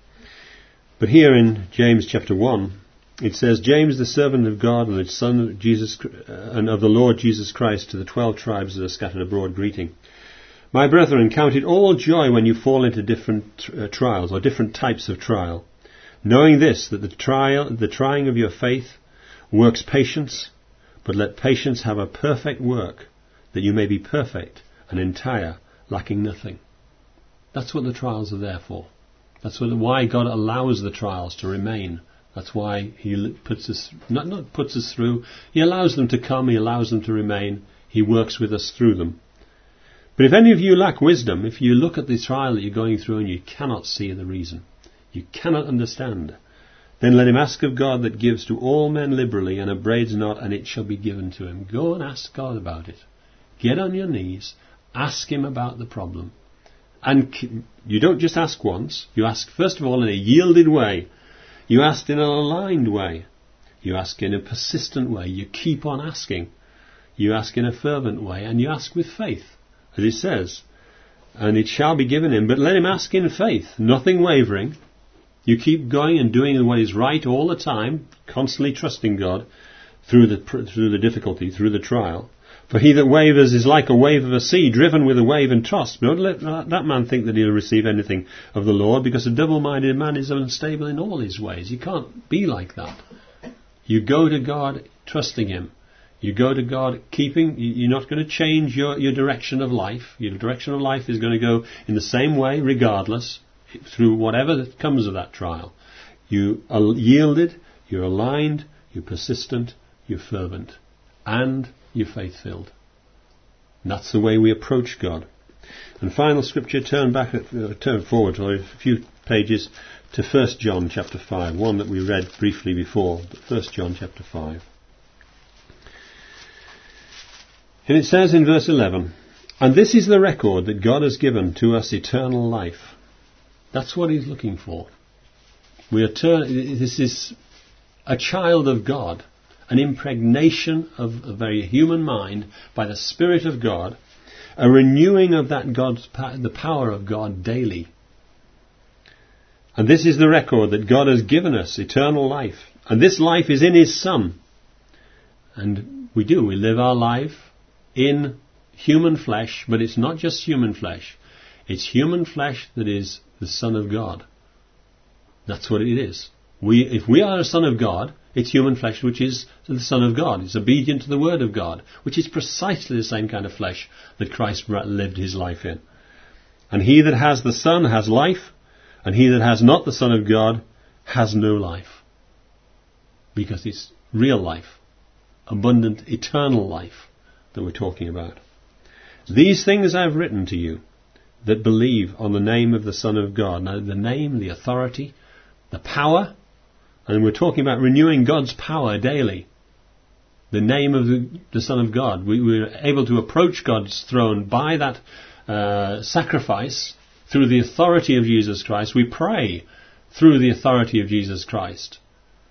But here in James chapter 1, it says, James, the servant of God and the son of Jesus and of the Lord Jesus Christ, to the 12 tribes that are scattered abroad, greeting. My brethren, count it all joy when you fall into different trials, or different types of trial, knowing this, that the trying of your faith works patience, but let patience have a perfect work, that you may be perfect and entire, lacking nothing. That's what the trials are there for. That's why God allows the trials to remain. That's why He puts us, not puts us through. He allows them to come. He allows them to remain. He works with us through them. But if any of you lack wisdom, if you look at the trial that you're going through and you cannot see the reason, you cannot understand, then let him ask of God that gives to all men liberally and upbraids not, and it shall be given to him. Go and ask God about it. Get on your knees. Ask Him about the problem. And you don't just ask once. You ask first of all in a yielded way. You ask in an aligned way. You ask in a persistent way. You keep on asking. You ask in a fervent way. And you ask with faith, as it says. And it shall be given him. But let him ask in faith, nothing wavering. You keep going and doing what is right all the time, constantly trusting God through the difficulty, through the trial. For he that wavers is like a wave of a sea, driven with a wave and tossed. But don't let that man think that he'll receive anything of the Lord, because a double-minded man is unstable in all his ways. You can't be like that. You go to God trusting Him. You go to God keeping, you're not going to change your direction of life. Your direction of life is going to go in the same way, regardless, through whatever comes of that trial. You are yielded, you're aligned, you're persistent, you're fervent, and you're faith-filled. And that's the way we approach God. And final scripture, turn forward a few pages to 1 John chapter 5, one that we read briefly before, but 1 John chapter 5. And it says in verse 11, And this is the record that God has given to us, eternal life. That's what he's looking for. This is a child of God, an impregnation of a very human mind by the Spirit of God, a renewing of that the power of God daily. And this is the record that God has given us, eternal life. And this life is in his Son. And we live our life in human flesh, but it's not just human flesh. It's human flesh that is the Son of God. That's what it is. If we are a son of God, it's human flesh which is the Son of God. It's obedient to the Word of God, which is precisely the same kind of flesh that Christ lived his life in. And he that has the Son has life, and he that has not the Son of God has no life. Because it's real life, abundant, eternal life that we're talking about. These things I have written to you that believe on the name of the Son of God. Now the name, the authority, the power, and we're talking about renewing God's power daily. The name of the Son of God. We're able to approach God's throne by that sacrifice through the authority of Jesus Christ. We pray through the authority of Jesus Christ.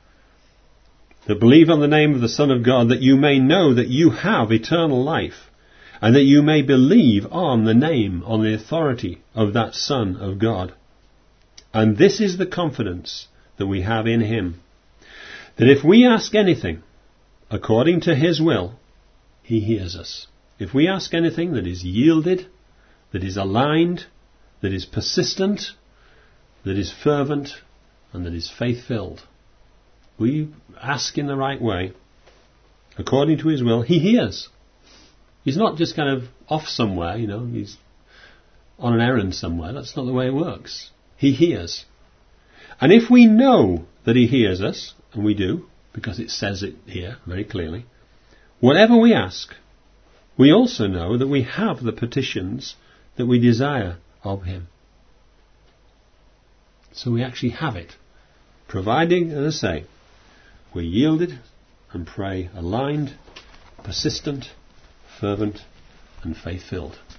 That believe on the name of the Son of God, that you may know that you have eternal life, and that you may believe on the name, on the authority of that Son of God. And this is the confidence that we have in him, that if we ask anything according to his will, he hears us. If we ask anything that is yielded, that is aligned, that is persistent, that is fervent, and that is faith-filled, we ask in the right way, according to his will, he hears. He's not just kind of off somewhere, he's on an errand somewhere. That's not the way it works. He hears. And if we know that he hears us, and we do, because it says it here very clearly, whatever we ask, we also know that we have the petitions that we desire of him. So we actually have it, providing, as I say, we're yielded and pray aligned, persistent, fervent, and faith-filled.